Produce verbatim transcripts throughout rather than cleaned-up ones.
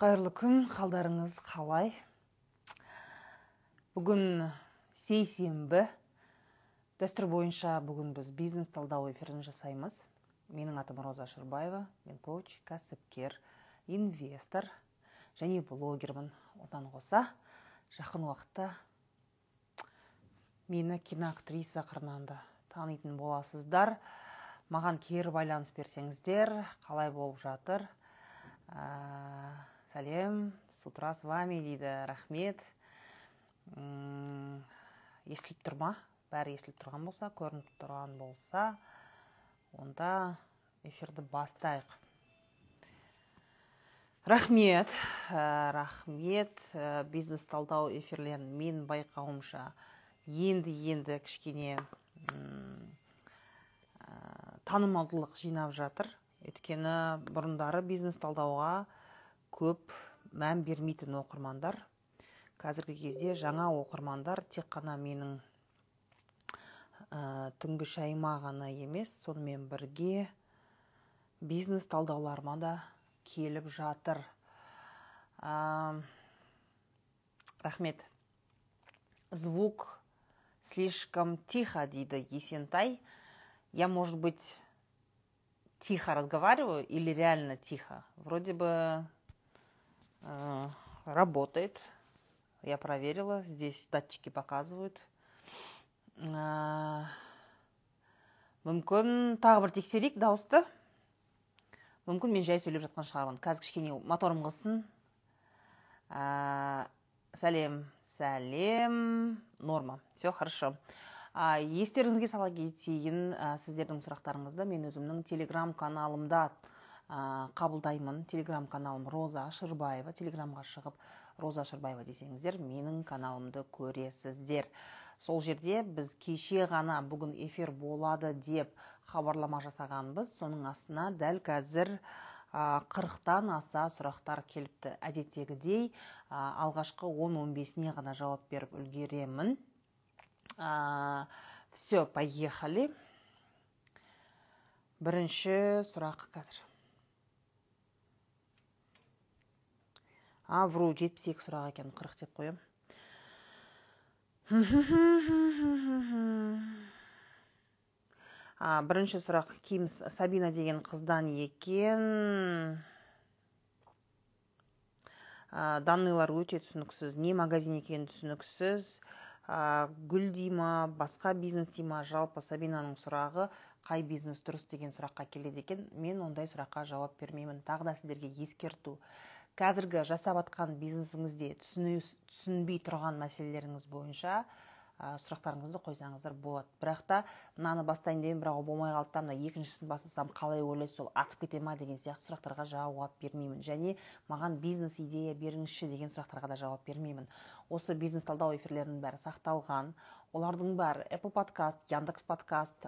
Қайырлы күн, қалдарыңыз қалай? Бүгін сейсенбі. Дәстүр бойынша бүгін біз бизнес талдау эфирін жасаймыз. Менің атым Роза Ашырбаева, мен коуч, кәсіпкер, инвестор және блогермін. Одан қоса жақын уақытта мені киноактриса қырынан да танитын боласыздар. Маған кері байланыс берсеңіздер, қалай болып жатыр? Ә, сәлем, с утра с вами дейді, рахмет. Естіліп тұр ма? Бәрі естіліп тұрған болса, көрініп тұрған болса, онда эфирді бастайық. Рахмет, ә, рахмет. Ә, бизнес талдау эфирлерін мен байқауымша енді-енді кішкене танымалдылық жинап жатыр. Өйткені бұрындары бизнес талдауға көп мән бермейтін оқырмандар. Қазіргі кезде жаңа оқырмандар тек қана менің ә, түнгі шайыма ғана емес, сонымен бірге бизнес талдауларыма да келіп жатыр. Ә, рахмет. Звук слишком тихо, дейді Есентай. Я, может быть, тихо разговариваю или реально тихо? Вроде бы э, работает. Я проверила. Здесь датчики показывают. Э, мүмкін тағы бір тексерейік дауысты. Мүмкін мен жай сөйлеп жатқан шығармын. Қазір кішкене моторым қылсын. Ә, сәлем, сәлем. Норма. Все хорошо. Естеріңізге сала кетейін, сіздердің сұрақтарыңызды мен өзімнің телеграм-каналымда қабылдаймын. Телеграм-каналым Роза Ашырбаева. Телеграмға шығып Роза Ашырбаева десеңіздер, менің каналымды көресіздер. Сол жерде біз кеше ғана бүгін эфир болады деп хабарлама жасағанбыз. Соның астына дәл қазір қырықтан аса сұрақтар келіпті. Әдеттегідей алғашқы он он бесіне ғана жауап беріп үлгеремін. А, все, поехали. Бірінші сұрақ қазір. А, вру, жетпіс екі сұрақ екен, қырық деп қоям. А, бірінші сұрақ Ким Сабина деген қыздан екен. А, данныйлар өте түсініксіз. Не магазин екен түсініксіз. Гүл дейма, басқа бизнес дейма, жалпы Сабинаның сұрағы қай бизнес дұрыс деген сұраққа келеді екен. Мен ондай сұраққа жауап бермеймін. Тағы да сіздерге ескерту. Қазіргі жасап атқан бизнесіңізде түсінбей тұрған мәселелеріңіз бойынша сұрақтарыңызды қойсаңыздар болады. Бірақ та мынаны бастайын дейін, бірақ ол болмай қалды, мына екіншісін бастасам қалай ойлайсыз, сол атып кете ма деген сияқты сұрақтарға жауап бермеймін. Және маған бизнес идея беріңізші деген сұрақтарға да жауап бермеймін. Осы бизнес талдау эфирлерінің бәрі сақталған. Олардың бәрі Apple подкаст, Яндекс подкаст,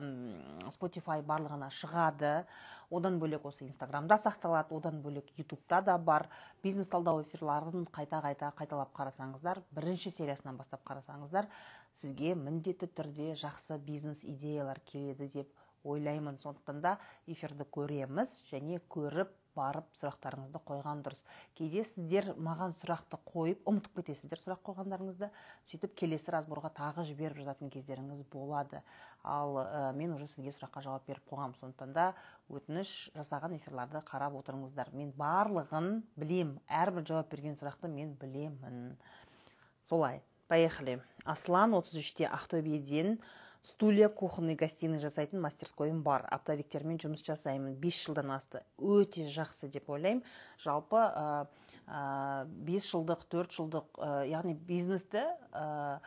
Spotify барлығына шығады. Одан бөлек осы Инстаграмда сақталады, одан бөлек Ютубта да бар. Бизнес талдау эфирларын қайта-қайта қайталап қарасаңыздар, бірінші сериясынан бастап қарасаңыздар, сізге міндетті түрде жақсы бизнес идеялар келеді деп ойлаймын. Сондықтан да эфирді көреміз және көріп барып сұрақтарыңызды қойған дұрыс. Кейде сіздер маған сұрақты қойып, ұмытып кетесіздер сұрақ қойғандарыңызды, сөйтіп келесі разборға тағы жіберіп жазатын кездеріңіз болады. Ал ә, мен уже сізге сұраққа жауап беріп қойғам. Сондықтан да өтініш жасаған эфирларды қарап отырыңыздар. Мен барлығын білем, әрбір жауап берген сұрақты мен білемін. Солай, поехали. Аслан отыз үште Ақтөбеден. Стулья, кухонный, гостиный жасайтын мастерскойым бар. Оптовиктермен жұмыс жасаймын. бес жылдан асты. Өте жақсы деп ойлаймын. Жалпы ә, ә, бес жылдық, төрт жылдық, ә, яғни бизнесті ә,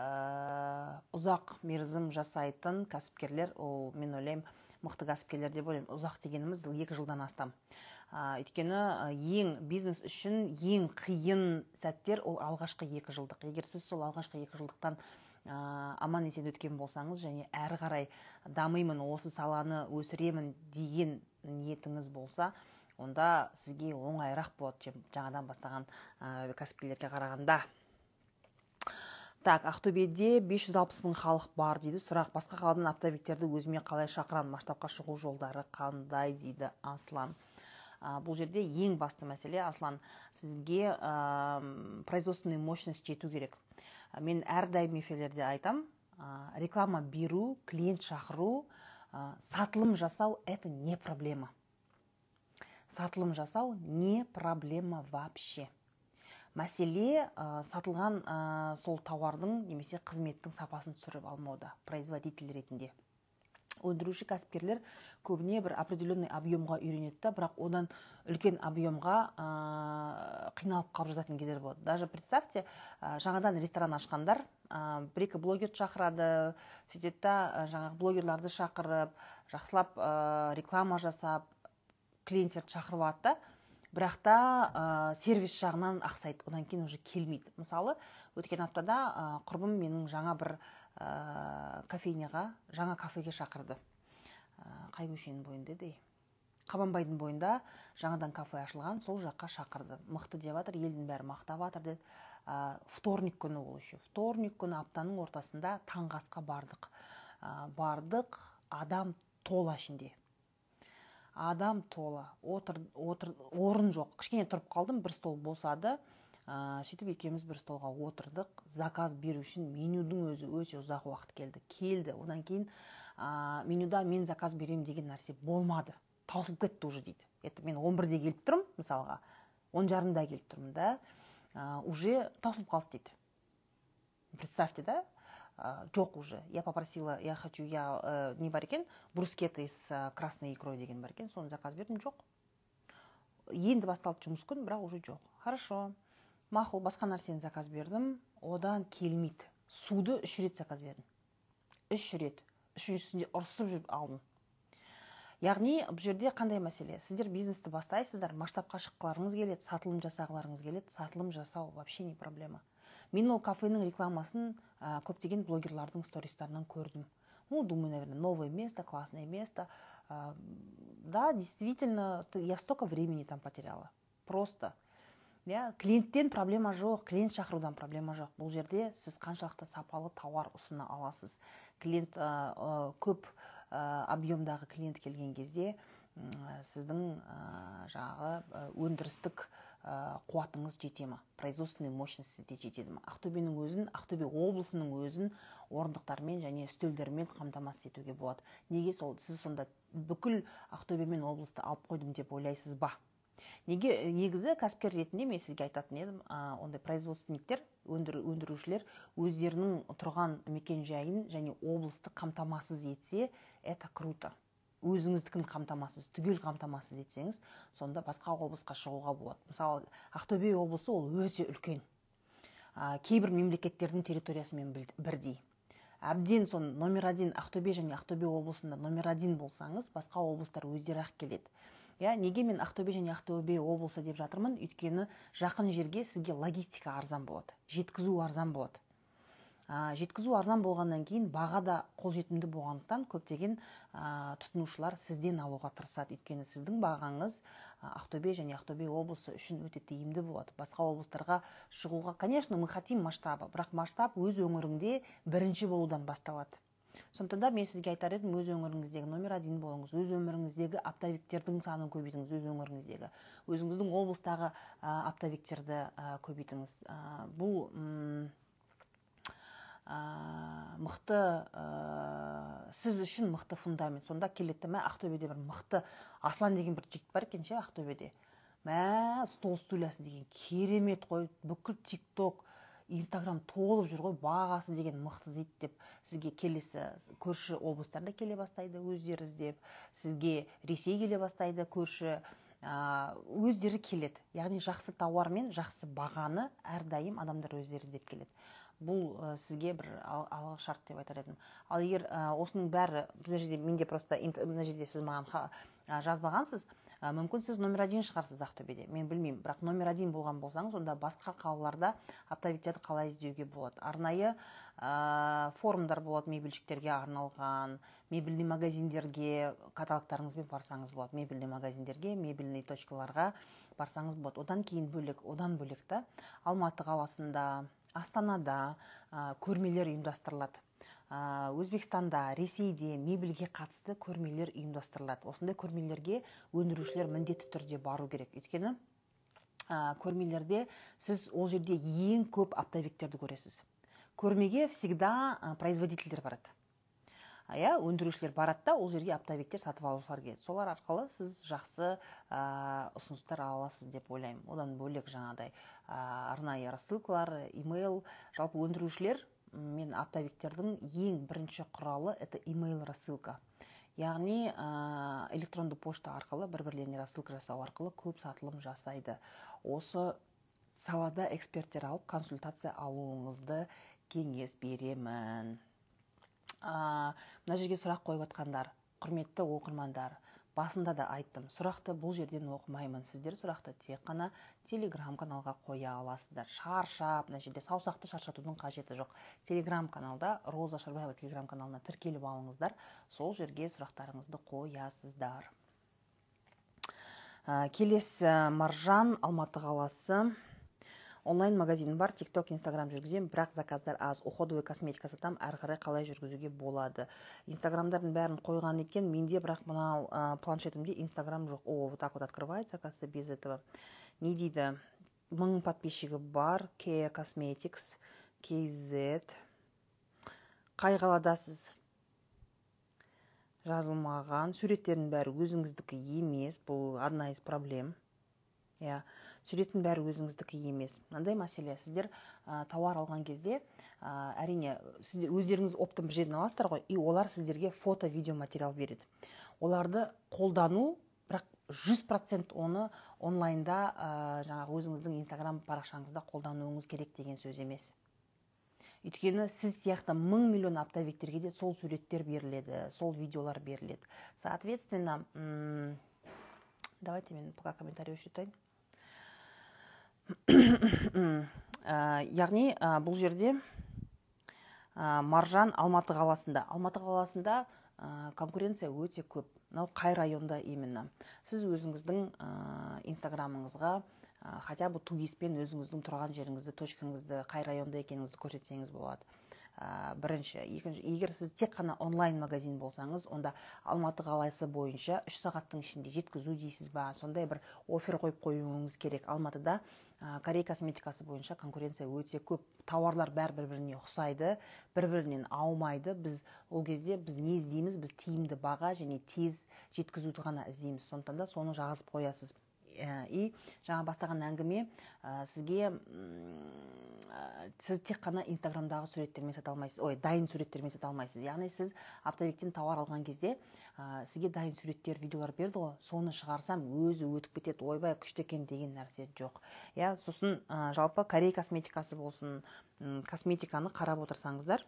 ә, ұзақ мерзім жасайтын кәсіпкерлер, ол мен ойлаймын мықты кәсіпкерлер деп ойлаймын. Ұзақ дегеніміз екі жылдан астам. Ә, өйткені ең бизнес үшін ең қиын сәттер ол алғашқы екі жылдық. Егер сіз сол алғашқы екі жылдықтан аман есен өткен болсаңыз және әрі қарай дамимын, осы саланы өсіремін деген ниетіңіз болса, онда сізге оңайырақ болады жаңадан бастаған кәсіпкерлерге қарағанда. Так, Ақтөбеде бес жүз алпыс мың халық бар дейді. Сұрақ, басқа қаладан оптовиктерді өзіме қалай шақырам? Масштабқа шығу жолдары қандай дейді Аслан. Бұл жерде ең басты мәселе, Аслан, сізге производственный мощность жету керек. Мен әрдайым эфирлерде айтам, реклама беру, клиент шақыру, сатылым жасау – это не проблема. Сатылым жасау не проблема вообще. Мәселе сатылған сол тауардың немесе қызметтің сапасын түсіріп алмауда, производитель ретінде. Өндіруші кәсіпкерлер көбіне бір определенный объемға үйренеді, бірақ одан үлкен объемға қиналып қалып жататын кездер болады. Даже представьте, жаңадан ресторан ашқандар бір-екі блогер шақырады, сөйтеді жаңағы блогерларды шақырып, жақсылап реклама жасап, клиенттерді шақырып алады, бірақ та сервис жағынан ақсайды, одан кейін уже келмейді. Мысалы, өткен аптада құрбым менің жаңа бір кофейняға, жаңа кафеге шақырды. Қай көшенің бойында дей? Қабанбайдың бойында жаңадан кафе ашылған, сол жаққа шақырды. Мықты деп жатыр, елдің бәрі мақтап жатыр деді. Вторник күні ол еще. Вторник күні аптаның ортасында таңғы асқа бардық. Бардық, адам тола ішінде. Адам тола. Отыр, отыр, орын жоқ. Кішкене тұрып қалдым, бір стол босады. Сөйтіп екеуміз бір столға отырдық. Заказ беру үшін менюдің өзі өте ұзақ уақыт келді. Келді. Одан кейін менюда мен заказ берем деген нәрсе болмады. Таусылып кетті уже дейді. Это мен он бірде келіп тұрмын, мысалға. он жарымда келіп тұрмын да. Уже таусылып қалды дейді. Представьте, да? Жоқ уже. Я попросила, я хочу, я не бар екен, брускеты с красной икрой деген бар екен. Соны заказ бердім, жоқ. Енді басталды жұмыс күн, бірақ уже жоқ. Хорошо. Мақұл, басқа нәрсені заказ бердім, одан келмейді. Суды үш рет заказ бердім. Үш рет. Үшіншісінде ұрсып жүріп алдым. Яғни, бұл жерде қандай мәселе? Сіздер бизнесті бастайсыздар, масштабқа шыққыларыңыз келеді, сатылым жасағыларыңыз келеді, сатылым жасау вообще не проблема. Мен ол кафенің рекламасын көптеген блогерлардың стористарынан көрдім. Ну, думаю, наверное, новое место, классное место. Да, действительно, я столько времени там потеряла. Просто. Ja, клиенттен проблема жоқ, клиент шақырудан проблема жоқ. Бұл жерде сіз қаншалықты сапалы тауар ұсына аласыз. Клиент көп объемдағы клиент келген кезде сіздің жағы өндірістік қуатыңыз жете ме? Производственный мощность сізде жетеді ме? Ақтөбенің өзін, Ақтөбе облысының өзін орындықтармен және үстелдермен қамтамасыз етуге болады. Неге сол сіз сонда бүкіл Ақтөбе мен облысты алып қойдым деп ойлайсыз ба? Неге негізі кәсіпкер ретінде мен сізге айтатын едім, ондай производственниктер, өндірушілер өздерінің тұрған мекен жайын және облысты қамтамасыз етсе, это круто. Өзіңіздікін қамтамасыз, түгел қамтамасыз етсеңіз, сонда басқа облысқа шығуға болады. Мысалы, Ақтөбе облысы ол өте үлкен. Кейбір мемлекеттердің территориясымен бірдей. Әбден сон номер один Ақтөбе және Ақтөбе облысында номер один болсаңыз, басқа облыстар өздері ақ келеді. Я, неге мен Ақтөбе және Ақтөбе облысы деп жатырмын? Өйткені жақын жерге сізге логистика арзан болады, жеткізу арзан болады. Жеткізу арзан болғаннан кейін баға да қолжетімді болғандықтан көптеген тұтынушылар сізден алуға тырысады. Өйткені сіздің бағаңыз Ақтөбе және Ақтөбе облысы үшін өте тиімді болады. Басқа облыстарға шығуға, конечно, мы хотим масштаба, бірақ масштаб өз өңіріңде бірінші болудан басталады. Сондықтан да мен сізге айтар едім, өз өңіріңіздегі номер один болыңыз, өз өңіріңіздегі оптовиктердің санын көбейтіңіз, өз өңіріңіздегі, өзіңіздің облыстағы оптовиктерді көбейтіңіз. Бұл мықты, сіз үшін мықты фундамент. Сонда келетті мә Ақтөбеде бір мықты Аслан деген бір жігіт бар екен ше Ақтөбеде. Мә стол стульясы деген керемет қой, бүкіл тикток, Инстаграм толып жүр ғой, бағасы деген мықты дейді деп сізге келесі көрші облыстарда келе бастайды, өздері іздеп, сізге Ресей келе бастайды, көрші өздері келеді. Яғни жақсы тауар мен жақсы бағаны әрдайым адамдар өздері іздеп келеді. Бұл сізге бір алғы шарт деп айтар едім. Ал егер осының бәрі бізде жерде, менде просто мына жерде сіз маған жазбағансыз, мүмкін сіз номер один шығарсыз Ақтөбеде, мен білмеймін, бірақ номер один болған болсаңыз, онда басқа қалаларда оптовиктерді қалай іздеуге болады. Арнайы форумдар болады, мебельшіктерге арналған, мебельный магазиндерге каталогтарыңызбен барсаңыз болады, мебельный магазиндерге, мебельный точкаларға барсаңыз болады. Одан кейін бөлек, одан бөлек та Алматы қаласында, Астанада көрмелер ұйымдастырылады. Өзбекстанда, Ресейде мебельге қатысты көрмелер ұйымдастырылады. Осындай көрмелерге өндірушілер міндетті түрде бару керек. Өйткені көрмелерде сіз ол жерде ең көп оптовиктерді көресіз. Көрмеге всегда производительдер барады. Ая, өндірушілер барады да, ол жерге оптовиктер сатып алушылар келеді. Солар арқылы сіз жақсы ұсыныстар ала аласыз деп ойлаймын. Одан бөлек жаңағыдай арнайы рассылкалар, имейл, жалпы өндірушілер мен оптовиктердің ең бірінші құралы это имейл рассылка. Яғни электронды почта арқылы бір-бірлеріне рассылка жасау арқылы көп сатылым жасайды. Осы салада эксперттер алып консультация алуыңызды кеңес беремін. Мына жерге сұрақ қойып жатқандар, құрметті оқырмандар, басында да айттым, сұрақты бұл жерден оқымаймын. Сіздер сұрақты тек қана телеграм каналға қоя аласыздар. Шаршап, мына жерде саусақты шаршатудың қажеті жоқ. Телеграм каналда, Роза Шарбаева телеграм каналына тіркеліп алыңыздар, сол жерге сұрақтарыңызды қоясыздар. Келесі Маржан, Алматы қаласы. Онлайн магазин бар, тикток, инстаграм жүргізем, бірақ заказдар аз. Уходовый косметика сатам, әрі қарай қалай жүргізуге болады. Инстаграмдардың бәрін қойған екен, менде бірақ мынау планшетімде инстаграм жоқ. О, вот так вот открывается, оказывается, без этого. Не дейді? Мың подписчигі бар, Kea Cosmetics, кей зет. Қай қаладасыз? Жазылмаған. Суреттердің бәрі өзіңіздікі емес, бұл одна из проблем. Я суреттің бәрі өзіңіздікі емес. Мынандай мәселе, сіздер тауар алған кезде, әрине, сіздер өздеріңіз оптом бір жерден аласыздар ғой, и олар сіздерге фото, видео материал береді. Оларды қолдану, бірақ жүз процент оны онлайнда жаңағы өзіңіздің инстаграм парақшаңызда қолдануыңыз керек деген сөз емес. Өйткені сіз сияқты мың миллион оптовиктерге де сол суреттер беріледі, сол видеолар беріледі. Соответственно, давайте мен пока комментарий өшітайын. Яғни бұл жерде Маржан Алматы қаласында. Алматы қаласында конкуренция өте көп. Мынау қай районда именно. Сіз өзіңіздің инстаграмыңызға хотя бы тугиспен өзіңіздің тұрған жеріңізді, точкаңызды, қай районда екеніңізді көрсетсеңіз болады. Бірінші, екінші, егер сіз тек қана онлайн магазин болсаңыз, онда Алматы қаласы бойынша үш сағаттың ішінде жеткізу дейсіз ба, сондай бір офер қойып қоюыңыз керек. Алматыда Корея косметикасы бойынша конкуренция өте көп. Тауарлар бәр-біріне ұқсайды, бір-бірінен аумайды. Біз ол кезде біз не іздейміз? Біз тиімді баға және тез жеткізуді ғана іздейміз. Сондықтан да соны жазып қоясыз. И жаңа бастаған әңгіме сізге сіз тек қана инстаграмдағы суреттермен сата алмайсыз, ой, дайын суреттермен сата алмайсыз. Яғни сіз оптовиктен тауар алған кезде сізге дайын суреттер, видеолар берді ғой, соны шығарсам өзі өтіп кетеді, ойбай күшті екен деген нәрсе жоқ. Я сосын жалпы Корея косметикасы болсын, косметиканы қарап отырсаңыздар,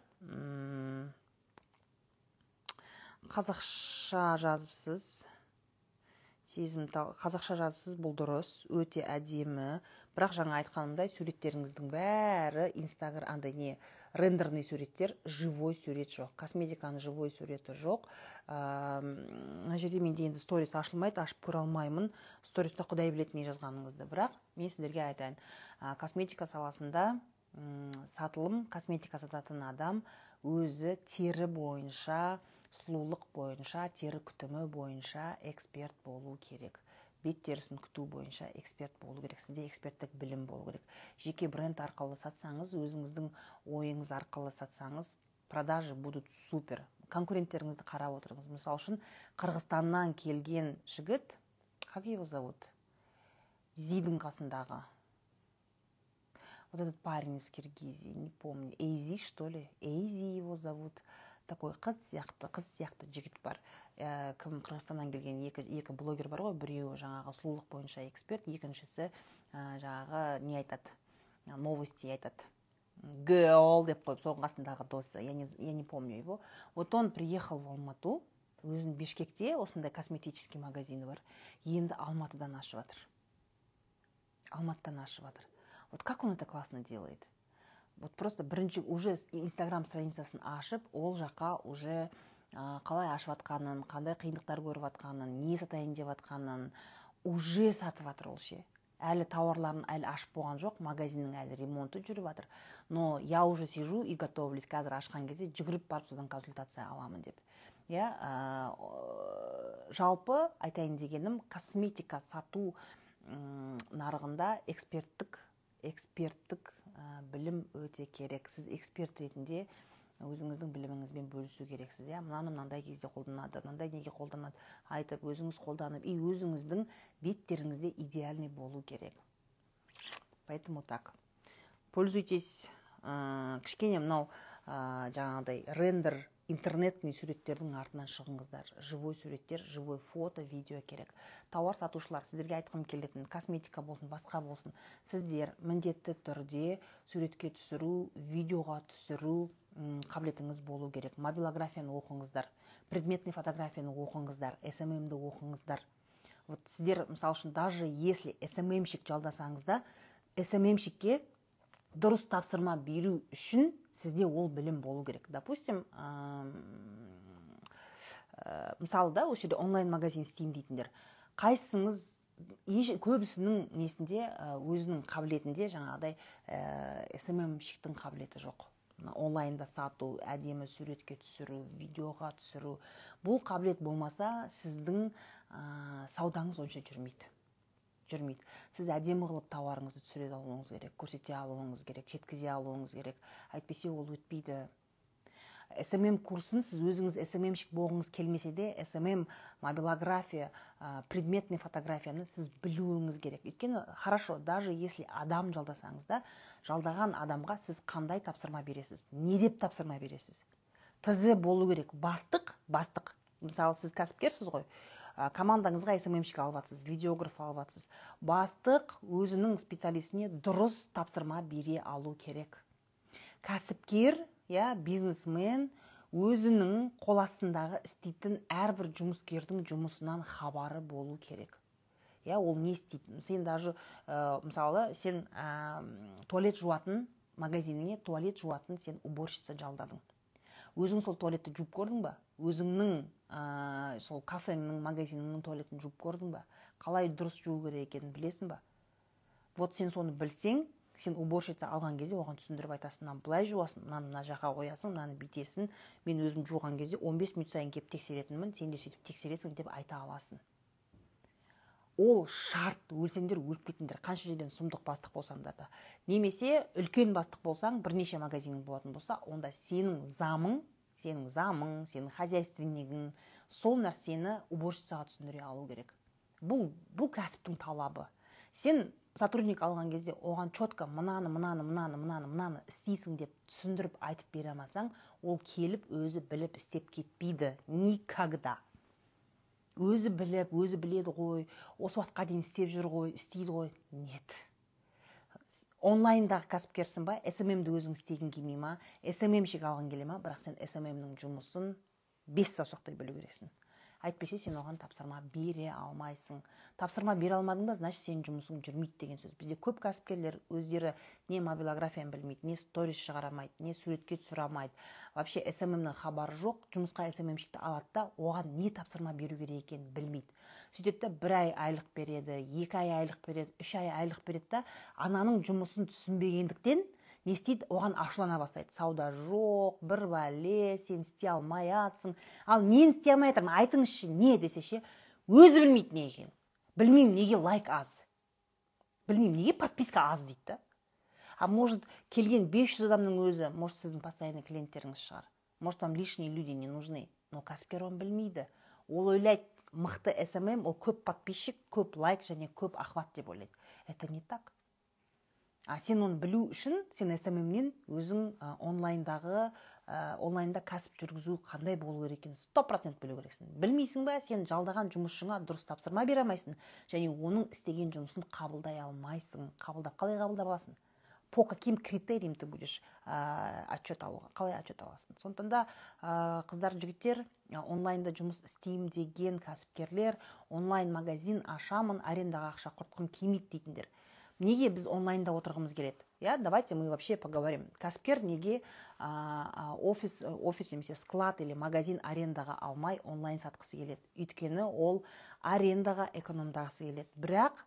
қазақша жазыпсыз. Сезімтал, қазақша жазыпсыз, бұл дұрыс, өте әдемі, бірақ жаңа айтқанымдай суреттеріңіздің бәрі инстаграм, андай не, рендерный суреттер, живой сурет жоқ, косметиканың живой суреті жоқ. Мына жерде менде енді сторис ашылмайды, ашып көре алмаймын, сториста құдай біледі не жазғаныңызды, бірақ мен сіздерге айтайын, косметика саласында сатылым, косметика сататын адам өзі тері бойынша, сұлулық бойынша, тері күтімі бойынша эксперт болу керек. Бет терісін күту бойынша эксперт болу керек. Сізде эксперттік білім болу керек. Жеке бренд арқылы сатсаңыз, өзіңіздің ойыңыз арқылы сатсаңыз, продажи будут супер. Конкуренттеріңізді қарап отырыңыз. Мысал үшін, Қырғызстаннан келген жігіт, как его зовут? Зидің қасындағы. Вот этот парень из Киргизии, не помню. Эйзи, что ли? Эйзи его зовут. Такой қыз сияқты, қыз сияқты жігіт бар. Кім Қырғызстаннан келген екі, екі блогер бар ғой, біреуі жаңағы сұлулық бойынша эксперт, екіншісі жаңағы не айтады, новости айтады. Girl деп қойып, соның қасындағы досы, я не, я не помню его. Вот он приехал в Алмату, өзінің Бишкекте осындай косметический магазины бар. Енді Алматыдан ашып жатыр. Алматыдан ашып жатыр. Вот как он это классно делает? Вот просто бірінші уже инстаграм страницасын ашып, ол жаққа уже қалай ашып атқанын, қандай қиындықтар көріп атқанын, не сатайын деп атқанын уже сатып атыр ол ше. Әлі тауарларын әлі ашып болған жоқ, магазиннің әлі ремонты жүріп жатыр. Но я уже сижу и готовлюсь, қазір ашқан кезде жүгіріп барып содан консультация аламын деп. Я жалпы айтайын дегенім, косметика сату нарығында эксперттік эксперттік білім өте керек. Сіз эксперт ретінде өзіңіздің біліміңізбен бөлісу керексіз. Я мынаны мынандай кезде қолданады, мынандай неге қолданады, айтып өзіңіз қолданып, и өзіңіздің беттеріңізде идеальный болу керек. Поэтому так. Пользуйтесь кішкене мынау жаңағыдай рендер интернетный суреттердің артынан шығыңыздар. Живой суреттер, живой фото, видео керек. Тауар сатушылар, сіздерге айтқым келетін, косметика болсын, басқа болсын, сіздер міндетті түрде суретке түсіру, видеоға түсіру қабілетіңіз болу керек. Мобилографияны оқыңыздар, предметный фотографияны оқыңыздар, эс эм эм-ді оқыңыздар. Вот сіздер, мысалы үшін, даже если эс эм эм-щик жалдасаңыз да, эс эм эм-щикке дұрыс тапсырма беру үшін сізде ол білім болу керек. Допустим, мысалы да, осы жерде онлайн магазин істеймін дейтіндер. Қайсыңыз, көбісінің несінде, өзінің қабілетінде жаңағыдай эс эм эм-щиктің қабілеті жоқ. Онлайнда сату, әдемі суретке түсіру, видеоға түсіру. Бұл қабілет болмаса, сіздің саудаңыз онша жүрмейді. жүрмейді. Сіз әдемі қылып тауарыңызды түсіре алуыңыз керек, көрсете алуыңыз керек, жеткізе алуыңыз керек. Әйтпесе ол өтпейді. эс эм эм курсын сіз өзіңіз эс эм эм-щик болғыңыз келмесе де, эс эм эм, мобилография, предметный фотографияны сіз білуіңіз керек. Өйткені, хорошо, даже если адам жалдасаңыз да, жалдаған адамға сіз қандай тапсырма бересіз? Не деп тапсырма бересіз? ТЗ болу керек. Бастық, бастық. Мысалы, сіз кәсіпкерсіз ғой. Командаңызға эс эм эм-щик алып жатсыз, видеограф алып жатсыз. Бастық өзінің специалистіне дұрыс тапсырма бере алу керек. Кәсіпкер, я, бизнесмен өзінің қол астындағы істейтін әрбір жұмыскердің жұмысынан хабары болу керек. Я, ол не істейді? Сен даже, мысалы, сен туалет жуатын магазиніне туалет жуатын сен уборщица жалдадың. Өзің сол туалетті жуып көрдің ба? Өзіңнің сол кафеңнің, магазинінің туалетін жуып көрдің ба? Қалай дұрыс жуу керек екенін білесің ба? Вот сен соны білсең, сен уборщица алған кезде оған түсіндіріп айтасың, мынаны былай жуасың, мынаны мына жаққа қоясың, мынаны бүйтесің. Мен өзім жуған кезде он бес минут сайын келіп тексеретінмін, сен де сөйтіп тексересің деп айта аласың. Ол шарт, өлсеңдер өліп кетіңдер, қанша жерден сұмдық бастық болсаңдар да. Немесе үлкен бастық болсаң, бірнеше магазинің болатын болса, онда сенің замың, сенің замың, сенің хозяйственнигің, сол нәрсені уборщицаға түсіндіре алу керек. Бұл, бұл кәсіптің талабы. Сен сотрудник алған кезде оған четко мынаны, мынаны, мынаны, мынаны, мынаны істейсің деп түсіндіріп айтып бере алмасаң, ол келіп өзі біліп істеп кетпейді. Никогда. Өзі біліп, өзі біледі ғой, осы уақытқа дейін істеп жүр ғой, істейді ғой. Нет. Онлайндағы кәсіпкерсің ба, эс эм эм-ді өзің істегің келмей ма, эс эм эм-щик алғың келе ма, бірақ сен эс эм эм-нің жұмысын бес саусақтай білу керексің. Әйтпесе сен оған тапсырма бере алмайсың. Тапсырма бере алмадың ба, значит сен жұмысың жүрмейді деген сөз. Бізде көп кәсіпкерлер өздері не мобилографияны білмейді, не сторис шығарамайды, не суретке түсіре алмайды. Вообще эс эм эм-нің хабары жоқ, жұмысқа эс эм эм-щикті алады да, оған не тапсырма беру керек екенін білмейді. Сөйтеді, бір ай айлық береді, екі ай айлық береді, үш ай айлық береді да, ананың жұмысын түсінбегендіктен не істейді, оған ашулана бастайды. Сауда жоқ, бір бәле, сен істей алмай атсың. Ал нені істей алмай атырмын, айтыңызшы, не десе ше, өзі білмейді не екен. Білмеймін, неге лайк аз. Білмеймін, неге подписка аз дейді да. А может, келген бес жүз адамның өзі, может, сіздің постоянный клиенттеріңіз шығар. Может, вам лишние люди не нужны. Но кәсіпкер оны білмейді. Ол ойлайды, мықты эс эм эм, ол көп подписчик, көп лайк және көп охват деп ойлайды. Это не так. А сен оны білу үшін, сен эс эм эм-нен өзің онлайндағы, онлайнда кәсіп жүргізу қандай болу керек екенін сто процент білу керексің. Білмейсің ба, сен жалдаған жұмысшыңа дұрыс тапсырма бере алмайсың, және оның істеген жұмысын қабылдай алмайсың. Қабылдап, қалай қабылдап аласың? По каким критериям ты будешь отчет алуға, қалай отчет аласың? Сондықтан да қыздар, жігіттер, онлайнда жұмыс істеймін деген кәсіпкерлер, онлайн магазин ашамын, арендаға ақша құртқым келмейді дейтіндер. Неге біз онлайнда отырғымыз келеді? Я, давайте мы вообще поговорим. Кәсіпкер неге офис, офис немесе склад или магазин арендаға алмай онлайн сатқысы келеді? Өйткені ол арендаға экономдағысы келеді. Бірақ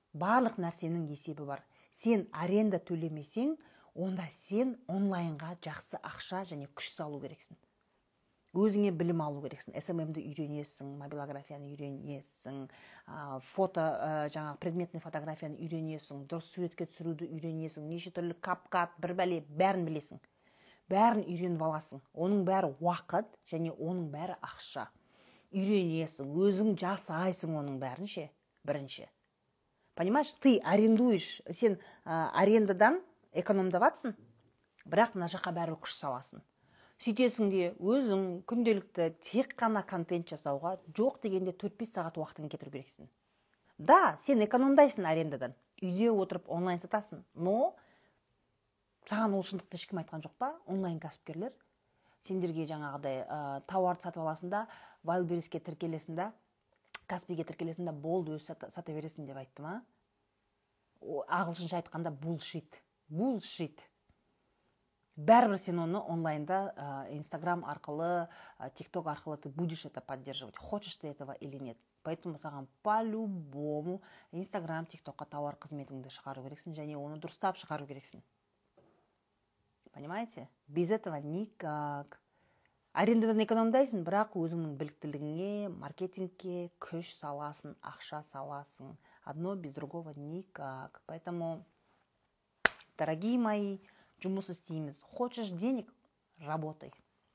Барлық нәрсенің есебі бар. Сен аренда төлемесең, онда сен онлайнға жақсы ақша және күш салу керексің. Өзіңе білім алу керексің. эс эм эм-ді үйренесің, мобилографияны үйренесің, фото, жаңағы предметный фотографияны үйренесің, дұрыс суретке түсіруді үйренесің, неше түрлі кап-кат, бір бәле, бәрін білесің. Бәрін үйреніп аласың. Оның бәрі уақыт және оның бәрі ақша. Үйренесің, өзің жасайсың оның бәрін ше, бірінші. Понимаешь, ты арендуешь, сен ә, арендадан экономдаватсың, бірақ мына жаққа бәрі күш саласың. Сөйтесің де өзің күнделікті тек қана контент жасауға жоқ дегенде төрт-бес сағат уақытын кетіру керексің. Да, сен экономдайсың арендадан, үйде отырып онлайн сатасың, но саған ол шындықты ешкім айтқан жоқ па? Онлайн кәсіпкерлер сендерге жаңағыдай ә, тауарды сатып аласың да, Wildberriesке тіркелесің да, Каспиге тіркелесің да, болды өз сата, сата бересің деп айтты ма? Ағылшынша айтқанда bullshit. Bullshit. Бәрібір сен оны онлайнда Инстаграм арқылы, ТикТок арқылы ты будешь это поддерживать. Хочешь ты этого или нет. Поэтому саған по-любому Инстаграм, ТикТокқа тауар қызметіңді шығару керексің, және оны дұрыстап шығару керексің. Понимаете? Без этого никак. Арендадан экономдайсың, бірақ өзіңнің біліктілігіңе, маркетингке күш саласың, ақша саласың. Одно без другого никак. Поэтому, дорогие мои, жұмыс істейміз. Хочешь денег? Работай.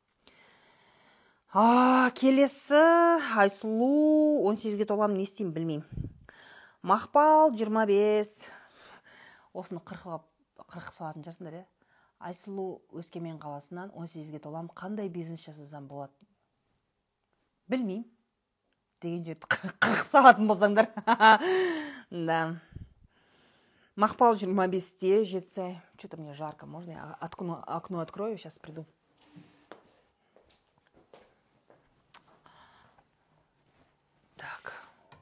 А, келесі, Айсұлу, он сегізге толам, не істеймін білмеймін. Мақпал, жиырма бес. Осыны қырқып салатын жарсыңдар, е? Айсұлу, Өскемен қаласынан он сегізге толам, қандай бизнес жасасам болады? Білмеймін. Деген жерді қырқып салатын болсаңдар. Да. Мақпал жиырма бесте жетсай. Что-то мне жарко. Можно я окно, окно открою? Сейчас приду. Так.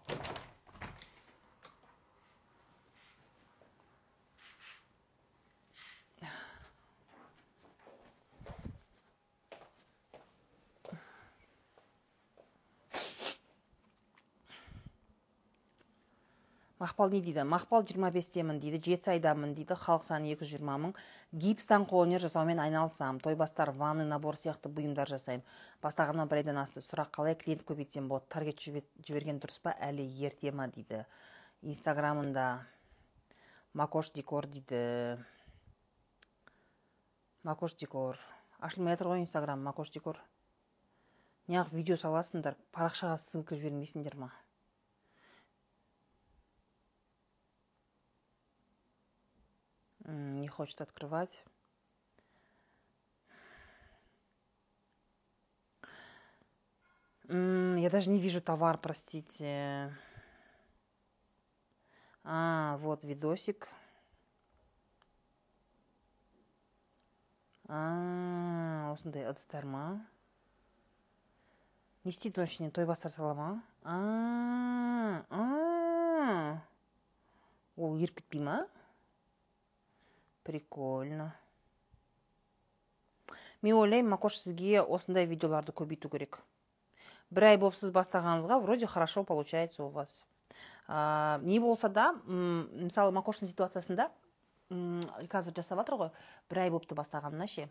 Мақпал не дейді? Мақпал жиырма бестемін дейді, жетісайдамын дейді, халық саны екі жүз жиырма мың. Гипстан қолөнер жасаумен айналысам. Тойбастар, ванны, набор сияқты бұйымдар жасаймын. Бастағаннан бір айдан асты. Сұрақ, қалай клиент көбейтсем болады? Таргет жіберген дұрыс па, әлі ерте ма дейді. Инстаграмында Макош Декор дейді. Макош Декор. Ашылмай жатыр ғой Инстаграм, Макош Декор. Неғып видео саласыңдар, парақшаға ссылка жібермейсіңдер ма? Не хочет открывать. Я даже не вижу товар, простите. А, вот видосик. А, осындай ыдыстар ма? Не істейді точно, тойбастар сала ма? А, а, ол еріп кетпей ма? Прикольно. Мен ойлаймын, Макош, сізге осындай видеоларды көбейту керек. Бір ай болып сіз бастағаныңызға, вроде хорошо получается у вас. А, не болса да, мысалы, Макоштың ситуациясында, қазір жасап жатыр ғой, бір ай болыпты бастағанына ше.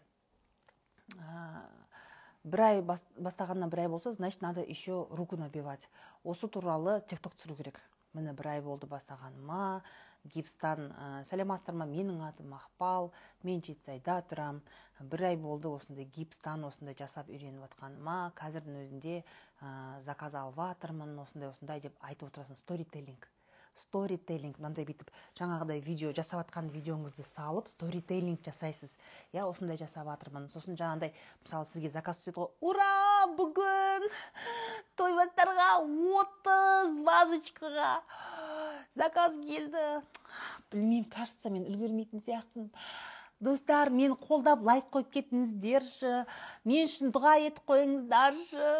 Бір ай бастағанына бір ай болса, значит, надо еще руку набивать. Осы туралы тикток түсіру керек. Міне бір ай болды бастағаныма, Гипстан, сәлемастар ма, менің атым Мақпал, мен Жетісайда тұрам. Бір ай болды осындай гипстан, осындай жасап үйреніп жатқаныма, қазірдің өзінде заказ алып жатырмын, осындай осындай деп айтып отырасың. Сторителлинг. Сторителлинг, мынандай бүйтіп жаңағыдай видео жасап жатқан видеоңызды салып, сторителлинг жасайсыз. Я осындай жасап жатырмын. Сосын жаңағыдай, мысалы, сізге заказ түседі ғой. Ура! Бүгін тойбастарға отыз вазочкаға заказ келді. Білмеймін, кажется, мен үлгермейтін сияқтымын. Достар, мен қолдап лайк қойып кетіңіздерші. Мен үшін дұға етіп қойыңыздаршы.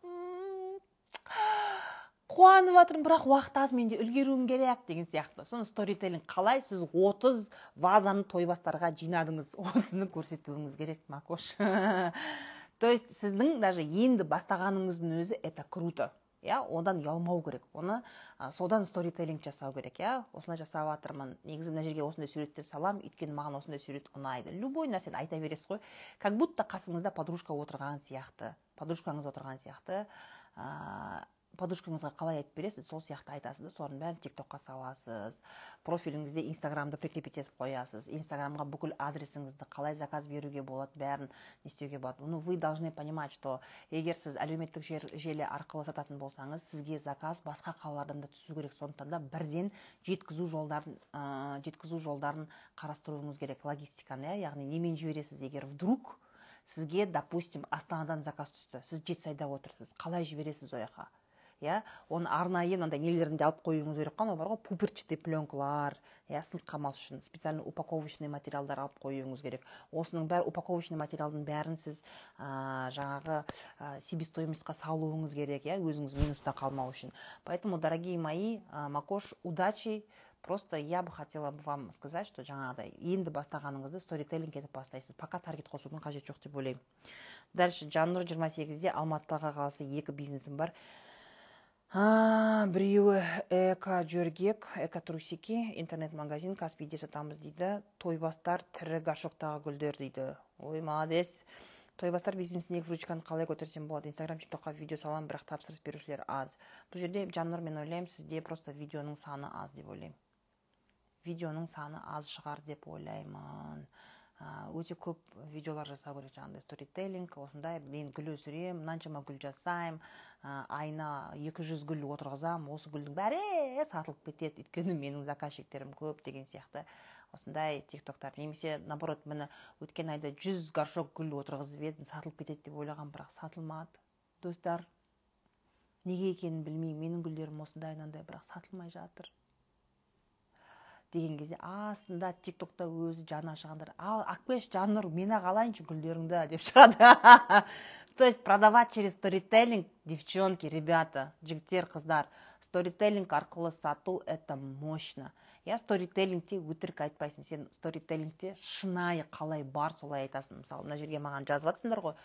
Қуанып жатырмын, бірақ уақыт аз, менде үлгеруім керек деген сияқты. Соны сторителлинг қалай сіз отыз вазаны тойбастарға жинадыңыз. Осыны көрсетуіңіз керек, Макош. То есть сіздің даже енді бастағаныңыздың өзі это круто. иә, одан ұялмау керек. Оны ә, содан сторителлинг жасау керек, иә. Осылай жасап жатырмын. Негізі мына жерге осындай суреттер салам, өйткені маған осындай сурет ұнайды. Любой нәрсені айта бересіз ғой. Как будто қасыңызда подружка отырған сияқты, подружкаңыз отырған сияқты. Ә, подружкаңызға қалай айтып бересіз, сол сияқты айтасыз да, соның бәрін тиктокқа саласыз. Профиліңізде инстаграмды прикрепить етіп қоясыз. Инстаграмға бүкіл адресіңізді, қалай заказ беруге болады, бәрін не істеуге болады. Ну, вы должны понимать, что егер сіз әлеуметтік желі арқылы сататын болсаңыз, сізге заказ басқа қалалардан да түсу керек. Сондықтан да бірден жеткізу жолдарын, ә, жеткізу жолдарын қарастыруыңыз керек, логистиканы, иә? Яғни немен жібересіз, егер вдруг сізге, допустим, Астанадан заказ түсті, сіз Жетісайда отырсыз, қалай жібересіз ояққа? иә, оны арнайы мынандай нелерінде алып қоюыңыз керек қой, бар ғой, пупырчатый пленкалар, иә, сынып қалмас үшін специально упаковочный материалдар алып қоюыңыз керек. Осының бәрі, упаковочный материалдың бәрін сіз ә, жаңағы ә, себестоимостьқа салуыңыз керек, иә, өзіңіз минуста қалмау үшін. Поэтому, дорогие мои, ә, Макош, удачи. Просто я бы хотела бы вам сказать, что жаңағыдай енді бастағаныңызды сторителлинг етіп бастайсыз. Пока таргет қосудың қажет жоқ деп ойлаймын. Дальше Жаннұр жиырма сегізде Алматыға қаласы екі бизнесім бар. А, біреуі эко жөргек, эко трусики, интернет-магазин, Каспийде сатамыз дейді. Тойбастар тірі горшоктағы гүлдер дейді. Ой, молодец. Тойбастар бизнесіндегі выручканы қалай көтерсем болады? Инстаграм, тиктокқа видео салам, бірақ тапсырыс берушілер аз. Бұл жерде Жаннұр, мен ойлаймын, сізде просто видеоның саны аз деп ойлаймын. Видеоның саны аз шығар деп ойлаймын. Өте көп видеолар жасау керек, жаңағыдай сторителлинг, осындай, мен гүл өсірем, мынаншама гүл жасайм, айына екі жүз гүл отырғызам, осы гүлдің бәрі сатылып кетеді, өйткені менің заказчиктерім көп деген сияқты. Осындай тиктоктар, немесе наоборот, мені өткен айда жүз горшок гүл отырғызып едім, сатылып кетеді деп ойлаған, бірақ сатылмады. Достар, неге екенін білмеймін, менің гүлдерім осындай айнандай, бірақ сатылмай жатыр деген кезде астында тиктокта өзі жаны ашығандар, ал Ақбеш, Жаннұр, мені қалайыншы гүлдеріңді деп шығады. То есть продавать через сторителлинг, девчонки, ребята, жігіттер, қыздар, сторителлинг арқылы сату это мощно. Я сторителлингте өтірік айтпайсың, сен сторителлингте шынайы қалай бар солай айтасың. Мысалы, мына жерге маған жазып жатсыңдар ғой,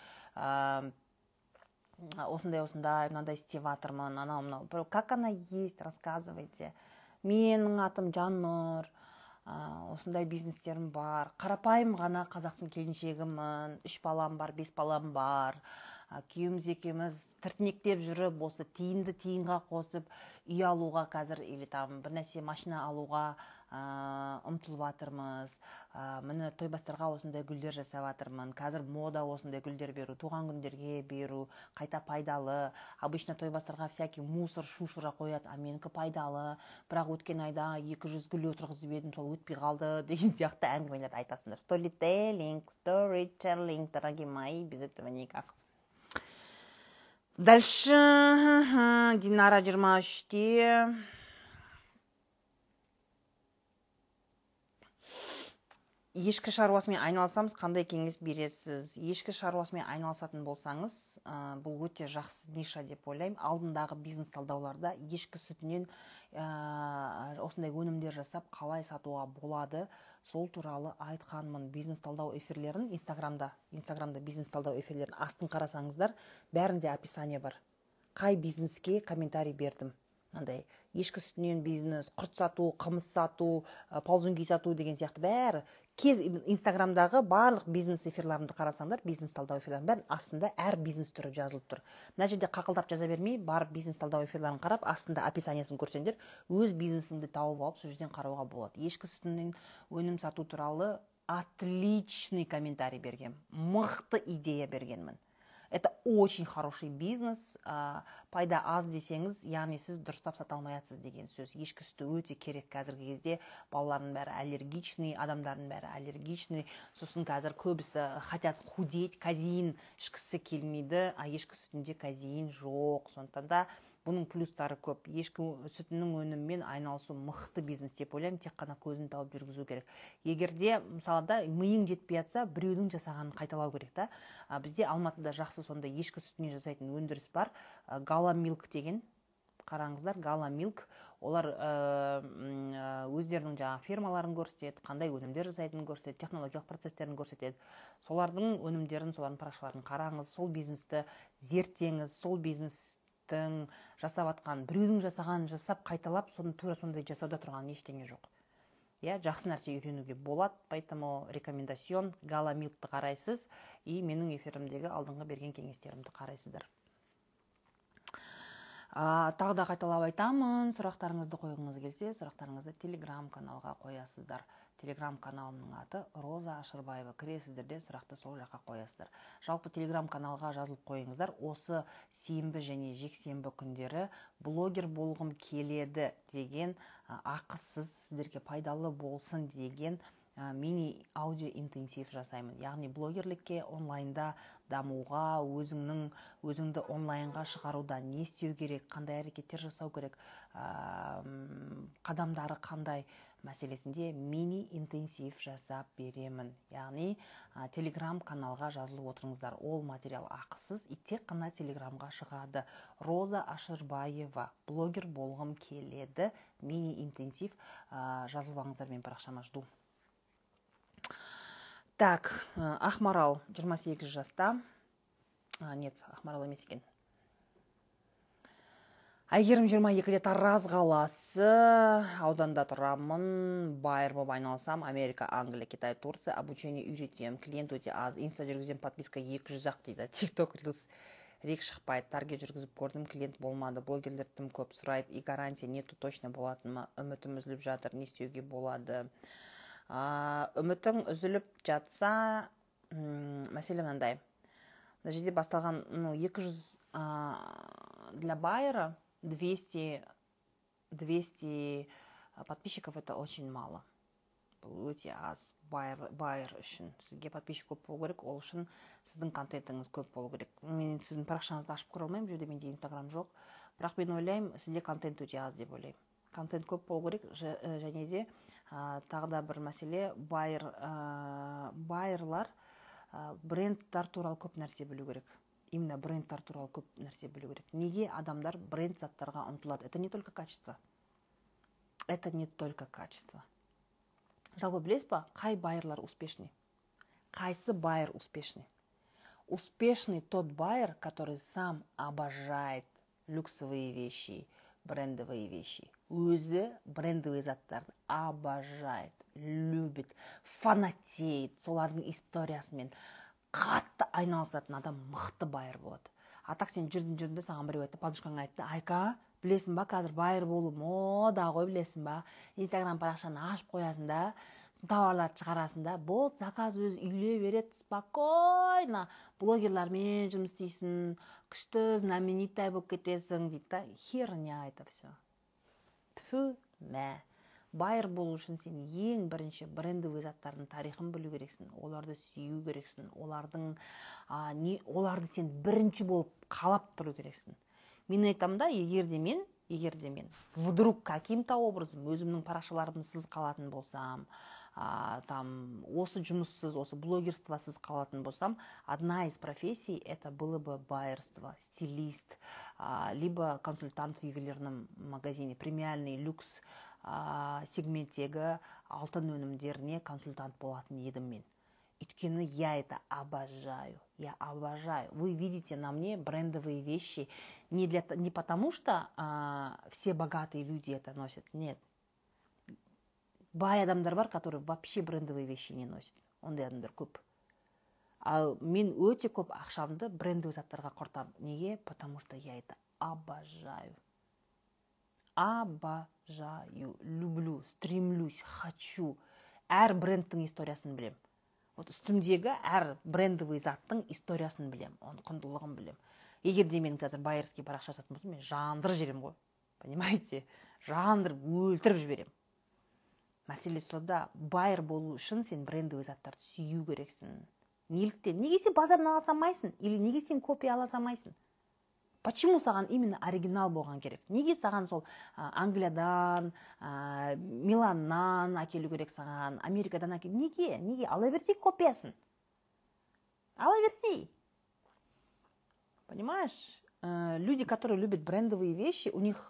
осындай осындай мынандай істеп жатырмын, анау мынау, как она есть, рассказывайте. Менің атым Жаннұр, осындай бизнестерім бар, қарапайым ғана қазақтың келіншегімін, үш балам бар, бес балам бар, күйеуіміз екеуміз тіртінектеп жүріп, осы тиынды тиынға қосып, үй алуға қазір, или там бір нәрсе машина алуға ұмтылып жатырмыз. Міне тойбастарға осындай гүлдер жасап жатырмын. Қазір мода осындай гүлдер беру, туған күндерге беру, қайта пайдалы. Обычно тойбастарға всякий мусор, шушыра қояды, а менікі пайдалы. Бірақ өткен айда екі жүз гүл отырғызып едім, сол өтпей қалды деген сияқты әңгімелер айтасыңдар. Storytelling, storytelling, дорогие мои, без этого никак. Дальше Динара жиырма үште. Ешкі шаруасымен айналысамыз, қандай кеңес бересіз? Ешкі шаруасымен айналысатын болсаңыз, бұл өте жақсы ниша деп ойлаймын. Алдындағы бизнес талдауларда ешкі сүтінен осындай өнімдер жасап, қалай сатуға болады, сол туралы айтқанмын. Бизнес талдау эфирлерін Инстаграмда, Инстаграмда бизнес талдау эфирлерін астын қарасаңыздар, бәрінде описание бар. Қай бизнеске комментарий бердім. Андай ешкі сүтінен бизнес, құрт сату, қымыз сату, ползунги сату деген сияқты бәрі. Кез Инстаграмдағы барлық бизнес эфирларымды қарасаңдар, бизнес талдау эфирлерінің бәрін астында әр бизнес түрі жазылып тұр. Мына жерде қақылдап жаза бермей, барып бизнес талдау эфирларын қарап, астында описаниясын көрсеңдер, өз бизнесіңді тауып алып, сол жерден қарауға болады. Ешкі сүтінен өнім сату туралы отличный комментарий берген, мықты идея бергенмін. Это очень хороший бизнес, пайда аз десеңіз, яғни сіз дұрыстап сата алмайсыз деген сөз. Ешкі сүті өте керек қазіргі кезде, балалардың бәрі аллергичный, адамдардың бәрі аллергичный, сосын қазір көбісі хотят худеть, казеин ішкісі келмейді, а ешкі сүтінде казеин жоқ. Сондықтан да бұның плюстары көп. Ешкі сүтінің өніммен айналысу мықты бизнес деп ойлаймын, тек қана көзін тауып жүргізу керек. Егерде, мысалда, миың жетпей жатса, біреудің жасағанын қайталау керек та. Бізде Алматыда жақсы сонда ешкі сүтінен жасайтын өндіріс бар. Гала Milk деген, қараңыздар, Гала Milk. Олар өздерінің жаңа фирмаларын көрсетеді, қандай өнімдер жасайтынын көрсетеді, технологиялық процестерін көрсетеді. Солардың өнімдерін, солардың парақшаларын қараңыз, сол бизнесті зерттеңіз, сол бизнес брендтің жасап атқан, біреудің жасағанын жасап қайталап, соны тура сондай жасауда тұрған ештеңе жоқ. Иә, жақсы нәрсе үйренуге болады, поэтому рекомендацион Гала Милкті қарайсыз и менің эфирімдегі алдыңғы берген кеңестерімді қарайсыздар. А, тағы да қайталап айтамын, сұрақтарыңызды қойғыңыз келсе, сұрақтарыңызды Telegram каналға қоясыздар. Telegram каналымның аты Роза Ашырбаева. Кіресіздер де сұрақты сол жаққа қоясыздар. Жалпы Telegram каналға жазылып қойыңыздар. Осы сенбі және жексенбі күндері блогер болғым келеді деген ақысыз, сіздерге пайдалы болсын деген мини аудио интенсив жасаймын. Яғни блогерлікке онлайнда дамуға, өзіңнің өзіңді онлайнға шығаруда не істеу керек, қандай әрекеттер жасау керек, қадамдары қандай мәселесінде мини интенсив жасап беремін. Яғни Telegram каналға жазылып отырыңыздар. Ол материал ақысыз, и тек қана Телеграмға шығады. Роза Ашырбаева, блогер болғым келеді, мини интенсив. Жазылбаңыздар, мен парақшама жду. Так, Ақмарал жиырма сегіз жаста. А, нет, Ақмарал емес екен. Әйгерім жиырма екіде Тараз қаласы, ауданда тұрамын, байыр болып айналсам, Америка, Англия, Китай, Турция, обучение үйретем, клиент өте аз, инста жүргізем, подписка екі жүз ақ дейді, тикток рилс рек шықпайды, таргет жүргізіп көрдім, клиент болмады, блогерлер тым көп сұрайды, и гарантия нету, точно болатын ма, үмітім үзіліп жатыр, не істеуге болады. Үмітің үзіліп жатса, мәселе мынандай, мына жерде басталған екі жүз для байера, двести подписчиков это очень мало. Бұл өте аз байер үшін. Сізге подписчик көп болу керек, ол үшін сіздің контентіңіз көп болу керек. Мен сіздің парақшаңызды ашып көре алмаймын, жерде менде инстаграм жоқ. Бірақ мен ойлаймын, сізде контент өте аз деп ойлаймын. Контент көп болу керек, және де тағы да бір мәселе, байерлар брендтар туралы көп нәрсе білу керек. Именно брендтар туралы көп нәрсе білу керек. Неге адамдар бренд заттарға ұмтылады? Это не только качество. Это не только качество. Жалпы білесіз ба, қай байерлар успешный? Қайсы байер успешный? Успешный тот байер, который сам обожает люксовые вещи, брендовые вещи. Өзі брендовые заттарды обожает, любит, фанатеет, солардың историясымен қатты айналысатын адам мықты байер болады. А так сен жүрдің жүрдің де саған біреу айтты, подружкаң айтты, айка, білесің ба, қазір байер болу мода ғой, білесің ба, инстаграм парақшаны ашып қоясың да, тауарларды шығарасың да, бол, заказ өзі үйле береді, спокойно, блогерлармен жұмыс істейсің, күшті, знамениттай болып кетесің, дейді. Херня это все. Тфу, мә. Байер болу үшін сен ең бірінші брендовый заттардың тарихын білу керексің, оларды сүю керексің, олардың, а, не, оларды сен бірінші болып қалап тұру керексің. Мен айтамын да, егер де мен, егер де мен, вдруг каким-то образом өзімнің парақшаларымсыз қалатын болсам, а, там, осы жұмыссыз, осы блогерствосыз қалатын болсам, одна из профессий это было бы байерство, стилист, а, либо консультант в ювелирном магазине, премиальный люкс сегменттегі алтын өнімдеріне консультант болатын едім мен. Өйткені я это обожаю, я обожаю. Вы видите на мне брендовые вещи не, для, не потому, что а, все богатые люди это носят, нет. Бай адамдар бар, которые вообще брендовые вещи не носят. Ондай адамдар көп. А мен өте көп ақшамды брендовый заттарға құртам. Неге? Потому что я это обожаю. Обожаю, люблю, стремлюсь, хочу. Әр брендтің историясын білем. Вот үстімдегі әр брендовый заттың историясын білем, оның құндылығын білем. Егер де мен қазір байерский парақша сататын болсам, мен жандырып жіберем ғой. Понимаете? Жандырып, өлтіріп жіберем. Мәселе сода, байер болу үшін сен брендовый заттарды сүю керексің. Неліктен? Неге сен базардан ала салмайсың? Или неге сен копия ала салмайсың? Почему саған именно оригинал болған керек? Неге саған сол Англиядан, Миланнан әкелу керек саған, Америкадан әкелу? Неге? Неге? Ала берсей копиясын. Ала берсей. Понимаешь? Люди, которые любят брендовые вещи, у них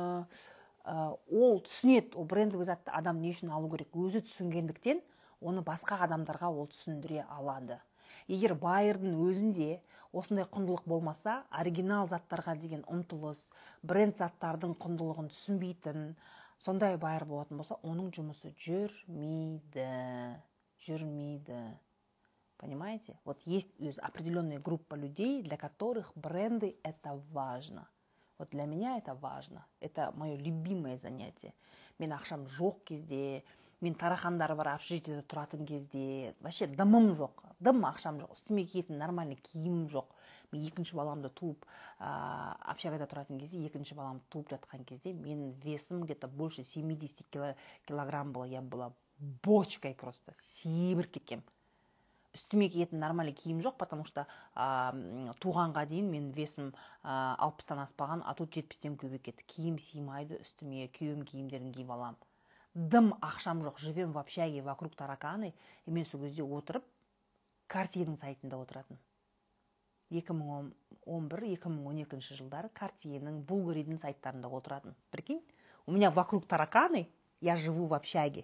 ол түсінет, ол брендовый затты адам не үшін алу керек? Өзі түсінгендіктен, оны басқа адамдарға ол түсіндіре алады. Егер байырдың өзінде осындай құндылық болмаса, оригинал заттарға деген ұмтылыс, бренд заттардың құндылығын түсінбейтін, сондай байыр болатын болса, оның жұмысы жүрмейді. Жүрмейді. Понимаете? Вот есть определенная группа людей, для которых бренды это важно. Вот для меня это важно. Это мое любимое занятие. Мен ақшам жоқ кезде, мен тарахандар бар общежитиеде тұратын кезде, вообще дымым жоқ, дым ақшам жоқ, үстіме киетін нормальный киімім жоқ. Мен екінші баламды туып, общагада тұратын кезде, екінші баламды туып жатқан кезде, менің весім где-то больше семьдесят килограмм было, я была бочкой просто, себір кеткем. Үстіме киетін нормальный киім жоқ, потому что ә, туғанға дейін мен весім ә, алпыстан аспаған, а тут жетпістен көбейіп кетті. Киім сыймайды, үстіме күйеуім киімдерін киіп алам. Дым ақшам жоқ, живем в общаге, вокруг тараканы. И мен сол кезде отырып, Cartier'дің сайтында отыратын. екі мың он бір екі мың он екінші жылдары Cartier'ның, Bulgari'дің сайттарында отыратын. Прикинь, у меня вокруг тараканы, я живу в общаге.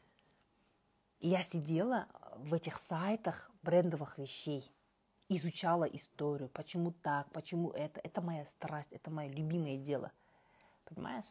И я сидела в этих сайтах брендовых вещей, изучала историю, почему так, почему это. Это моя страсть, это мое любимое дело. Понимаешь?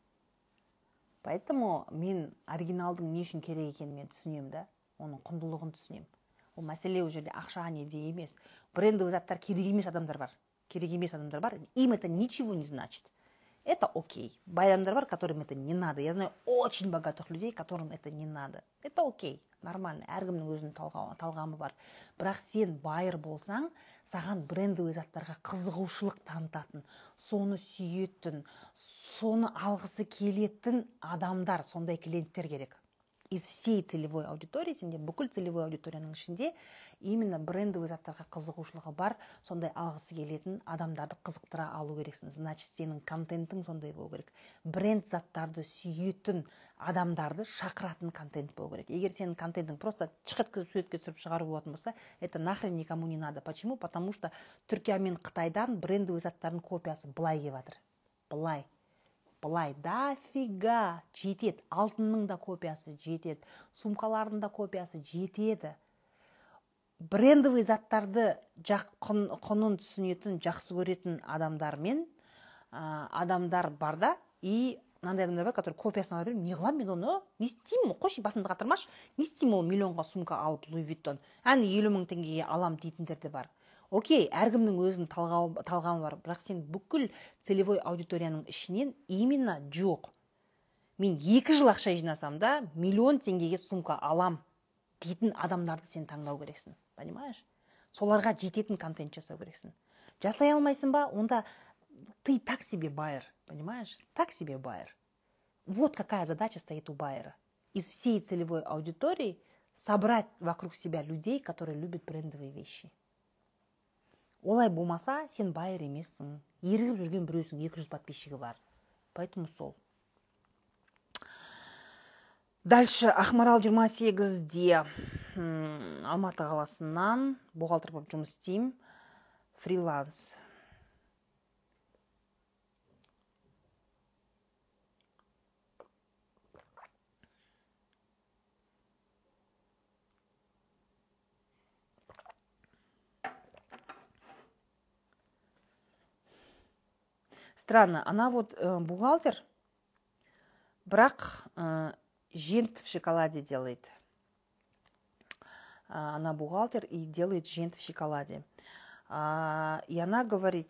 Поэтому мен оригиналдың не үшін керек екенін мен түсінем, да? Оның құндылығын түсінем. Ол мәселе ол жерде ақша неде емес. Брендовый заттар керек емес адамдар бар. Керек емес адамдар бар. Им это ничего не значит. Это окей. Бай адамдар бар, которым это не надо. Я знаю очень богатых людей, которым это не надо. Это окей. Нормально. Әркімнің өзінің талғамы бар. Бірақ сен байыр болсаң, саған брендовый заттарға қызығушылық танытатын, соны сүйетін, соны алғысы келетін адамдар, сондай клиенттер керек. Из всей целевой аудитории, сенде бүкіл целевой аудиторияның ішінде именно брендовый заттарға қызығушылығы бар, сондай алғысы келетін адамдарды қызықтыра алу керексің. Значит, сенің контентің сондай болу керек. Бренд заттарды сүйетін адамдарды шақыратын контент болу керек. Егер сенің контентің просто чықыткызып суретке түсіріп шығару болатын болса, это нахрен никому не надо. Почему? Потому что Түркия мен Қытайдан брендовый заттардың копиясы былай келіп жатыр. Былай. Былай дофига жетеді. Алтынның да копиясы жетеді. Сумкалардың да копиясы жетеді. Брендовый заттарды құнын түсінетін, жақсы көретін адамдармен адамдар бар да, и мынандай адамдар бар, которые копиясын ала берем, не қылам мен оны, не істеймін, қойшы басымды қатырмаш, не істеймін ол миллионға сумка алып Луи Виттон, әне елу мың теңгеге алам дейтіндер де бар. Окей, әркімнің өзінің талғамы бар, бірақ сен бүкіл целевой аудиторияның ішінен именно жоқ. Мен екі жыл ақша жинасам да, миллион теңгеге сумка алам дейтін адамдарды сен таңдау керексің. Понимаешь? Соларға жететін контент жасау керексің. Жасай алмайсың ба, онда ты так себе байер. Понимаешь? Так себе байер. Вот какая задача стоит у байера. Из всей целевой аудитории собрать вокруг себя людей, которые любят брендовые вещи. Олай болмаса, сен байер емессің. Ерігіп жүрген біреусің екі жүз подписчигі бар. Поэтому сол. Дальше Ақмарал жиырма сегізде Алматы қаласынан бухгалтер болып жұмыс істеймін. Фриланс. Странно, она вот э, бухгалтер, бірақ э, жент в шоколаде делает. А, она бухгалтер и делает жент в шоколаде. А, и она говорит,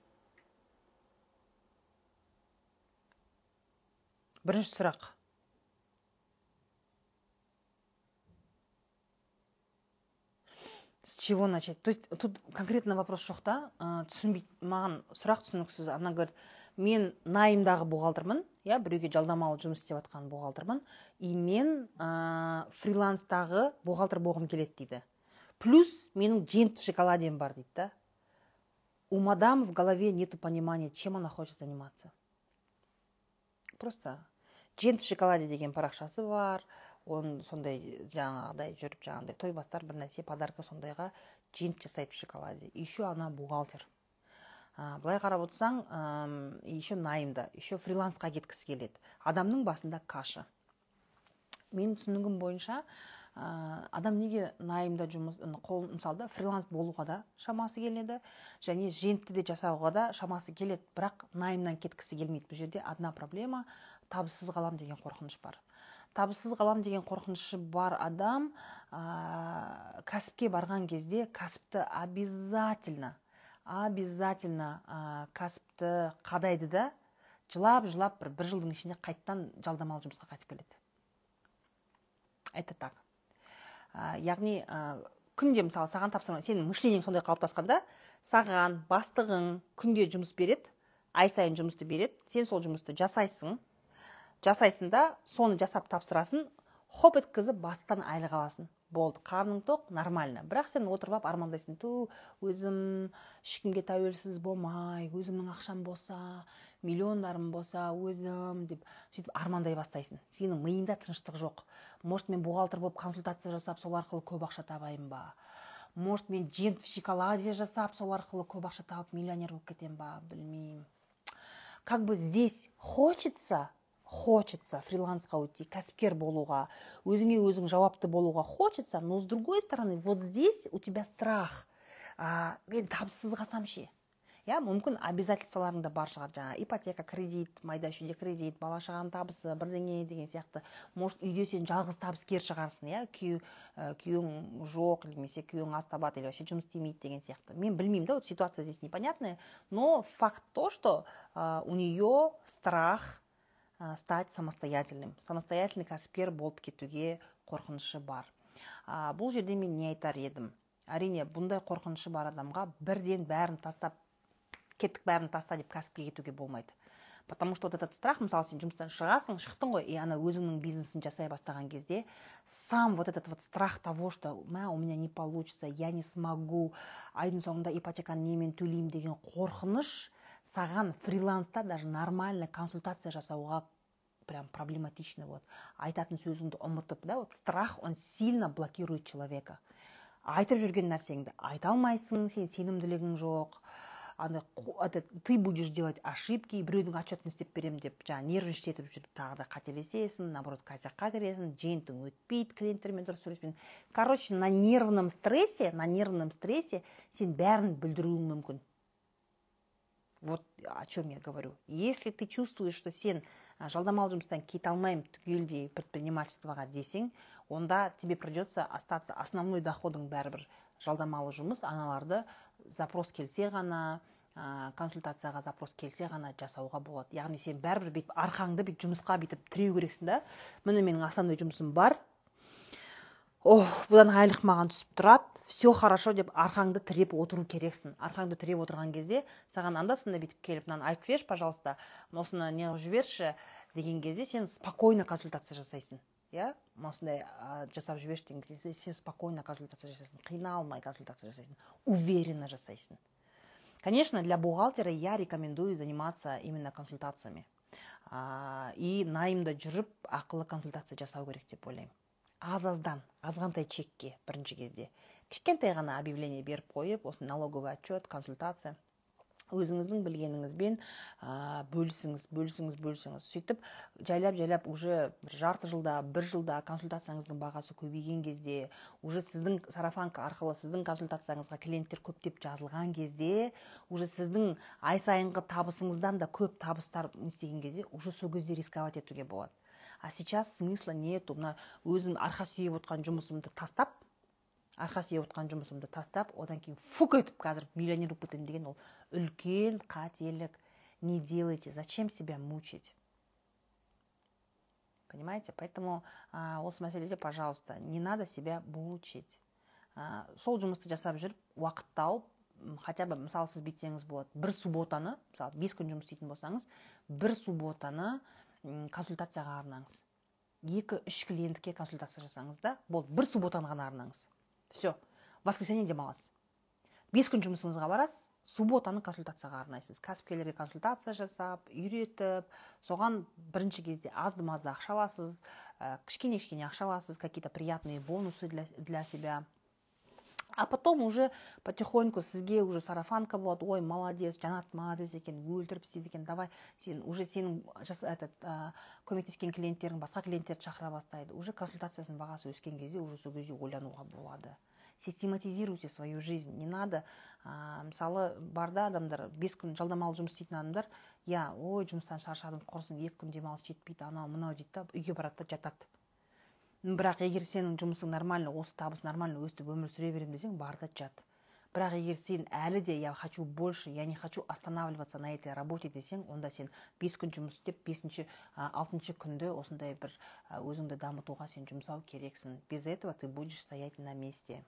бірінші сұрақ. С чего начать? То есть тут конкретно вопрос жоқ та, түсінбейді, маған сұрақ түсініксіз. Она говорит, мен найымдағы бухгалтермын, я біреуге жалдамалы жұмыс істеп жатқан бухгалтермын, и мен ә, фриланстағы бухгалтер болғым келеді дейді. Плюс менің жент в шоколадем бар дейді да. У мадам в голове нету понимания, чем она хочет заниматься. Просто жент в шоколаде деген парақшасы бар. Он сондай жаңағыдай жүріп жаңағыдай той бастар бір нәрсе подарка сондайға жент жасайды в шоколаде. Еще она бухгалтер. А, былай қарап отырсаң, ә, еще найымда, еще фрилансқа кеткісі келеді. Адамның басында каша. Менің түсінігім бойынша адам неге найымда жұмыс, қол мысалда фриланс болуға да шамасы келеді, және жентті де жасауға да шамасы келеді, бірақ найымнан кеткісі келмейді. Бұл жерде одна проблема, табыссыз қалам деген қорқыныш бар. Табыссыз қалам деген қорқынышы бар адам ә, кәсіпке барған кезде кәсіпті обязательно, обязательно ә, кәсіпті қадайды да, жылап-жылап бір, бір жылдың ішінде қайттан жалдамалы жұмысқа қайтып келеді. Это так. Ә, яғни ә, күнде мысалы саған тапсырма, сенің мышлениең сондай қалыптасқанда, саған бастығың күнде жұмыс береді, ай сайын жұмысты береді, сен сол жұмысты жасайсың, жасайсың да, соны жасап тапсырасын, хоп еткізіп бастан айлық аласың. Болды, қарның тоқ, нормально. Бірақ сен отырып армандайсың, ту, өзім ешкімге тәуелсіз болмай, өзімнің ақшам болса, миллиондарым болса, өзім деп сөйтіп армандай бастайсың. Сенің миыңда тыныштық жоқ. Может, мен бухгалтер болып консультация жасап, сол арқылы көп ақша табайын ба? Может, мен жент в шоколаде жасап, сол арқылы көп ақша тауып миллионер болып кетем ба? Білмеймін. Как бы здесь хочется Хочется фрилансқа уйти, кәсіпкер болуға, өзіңе өзің жауапты болуға хочется, но с другой стороны, вот здесь у тебя страх. А, мен табыссыз қалсам ше. Я, мүмкін обязательстволарыңда бар шығар, жаңа ипотека, кредит, майда шүйде кредит, бала шағаның табысы, бірдеңе деген сияқты. Может, үйде сен жалғыз табыскер шығарсың, я, күйеу, күйеуің жоқ, немесе күйеуің аз табады, или вообще жұмыс істемейді деген сияқты. Мен білмеймін, да, вот ситуация здесь непонятная, но факт то, что а, у нее страх стать самостоятельным. Самостоятельный кәсіпкер болып кетуге қорқынышы бар. А, бұл жерде мен не айтар едім? Әрине, бұндай қорқынышы бар адамға бірден бәрін тастап, кеттік бәрін таста деп кәсіпке кетуге болмайды. Потому что вот этот страх, мысалы, сен жұмыстан шығасың, шықтың ғой, и ана өзіңнің бизнесін жасай бастаған кезде, сам вот этот вот страх того, что мә, у меня не получится, я не смогу, айдың соңында ипотеканы немен төлеймін деген қорқыныш саған фриланста даже нормально консультация жасауға прям проблематично. Вот. Айтатын сөзіңді ұмытып, да, вот страх, он сильно блокирует человека. Айтып жүрген нәрсеңді айта алмайсың, сен сенімділігің жоқ, аны, ты будешь делать ошибки, біреудің отчетін істеп берем деп, жаңа нервничать жүріп тағы да қателесесің, наоборот, косякқа кіресің, жиынтың өтпейді, клиенттермен дұрыс сөйлеспейсің. Короче, на нервном стрессе, на нервном стрессе сен бәрін бүлдіруің мүмкін. Вот о чем я говорю. Если ты чувствуешь, что сен жалдамалы жұмыстан кете алмайым түгелдей предпринимательствоға десең, онда тебе придется остаться основной доходың бәрібір жалдамалы жұмыс, аналарды запрос келсе ғана, консультацияға запрос келсе ғана жасауға болады. Яғни сен бәрібір бет арқаңды бет жұмысқа бетіп тіреу керексің да. Міне менің основной жұмысым бар. Ох, бұдан айлық маған түсіп тұрады, все хорошо деп арқаңды тіреп отыру керексің. Арқаңды тіреп отырған кезде, саған анда-санда бетіп келіп, мынаны айтып жіберші, пожалуйста, осыны не қылып жіберші деген кезде сен спокойно консультация жасайсың. Я, осындай жасап жіберші деген кезде сен спокойно консультация жасайсың, қиналмай консультация жасайсың, уверенно жасайсың. Конечно, для бухгалтера я рекомендую заниматься именно консультациями. И найымда жүріп, ақылы консультация жасау керек деп ойлаймын. Аз-аздан, азғантай чекке бірінші кезде. Кішкентай ғана объявление беріп қойып, осы налоговый отчет, консультация, өзіңіздің білгеніңізбен бөлісіңіз, бөлісіңіз, бөлісіңіз. Сөйтіп, жайлап-жайлап уже жарты жылда, бір жылда консультацияңыздың бағасы көбейген кезде, уже сіздің сарафанка арқылы сіздің консультацияңызға клиенттер көптеп жазылған кезде, уже сіздің ай сайынғы табысыңыздан да көп табыстар істеген кезде, уже сол кезде рисковать етуге болады. А сейчас смысла нету. Мына өзім арқа сүйеп отқан жұмысымды тастап, арқа сүйеп отқан жұмысымды тастап, одан кейін фук етіп қазір миллионер болып кетемін деген ол үлкен қателік. Не делайте. Зачем себя мучить? Понимаете? Поэтому а, осы мәселеде, пожалуйста, не надо себя мучить. А, сол жұмысты жасап жүріп, уақыт тауып, хотя бы, мысалы, сіз бүйтсеңіз болады, бір субботаны, мысалы, бес күн жұмыс істейтін болсаңыз, бір субботаны консультацияға арнаңыз. Екі-үш клиентке консультация жасаңыз да, бол бір субботаны ғана арнаңыз. Все. Воскресенье демаласыз. Бес күн жұмысыңызға барасыз, субботаны консультацияға арнайсыз. Кәсіпкерлерге консультация жасап, үйретіп, соған бірінші кезде азды-мазды ақша аласыз, кішкене-кішкене ақша аласыз, какие-то приятные бонусы для, для себя. А потом уже потихоньку сізге уже сарафанка болады, ой, молодец, Жанат молодец екен, өлтіріп істейді екен, давай, сен уже сенің этот, ә, көмектескен клиенттерің басқа клиенттерді шақыра бастайды. Уже консультациясының бағасы өскен кезде уже сол кезде ойлануға болады. Систематизируйте свою жизнь. Не надо, ә, мысалы, барда адамдар, бес күн жалдамалы жұмыс істейтін адамдар, я, ой, жұмыстан шаршадым, құрсын, екі күн демалыс жетпейді, анау, мынау дейді да, үйге барады да жатады. Бірақ егер сенің жұмысың нормально, осы табыс нормально өстіп өмір сүре берем десең, бар да жат. Бірақ егер сен әлі де я хочу больше, я не хочу останавливаться на этой работе десең, онда сен бес күн жұмыс істеп, бесінші, алтыншы күнді осындай бір өзіңді дамытуға сен жұмсау керексің. Без этого ты будешь стоять на месте.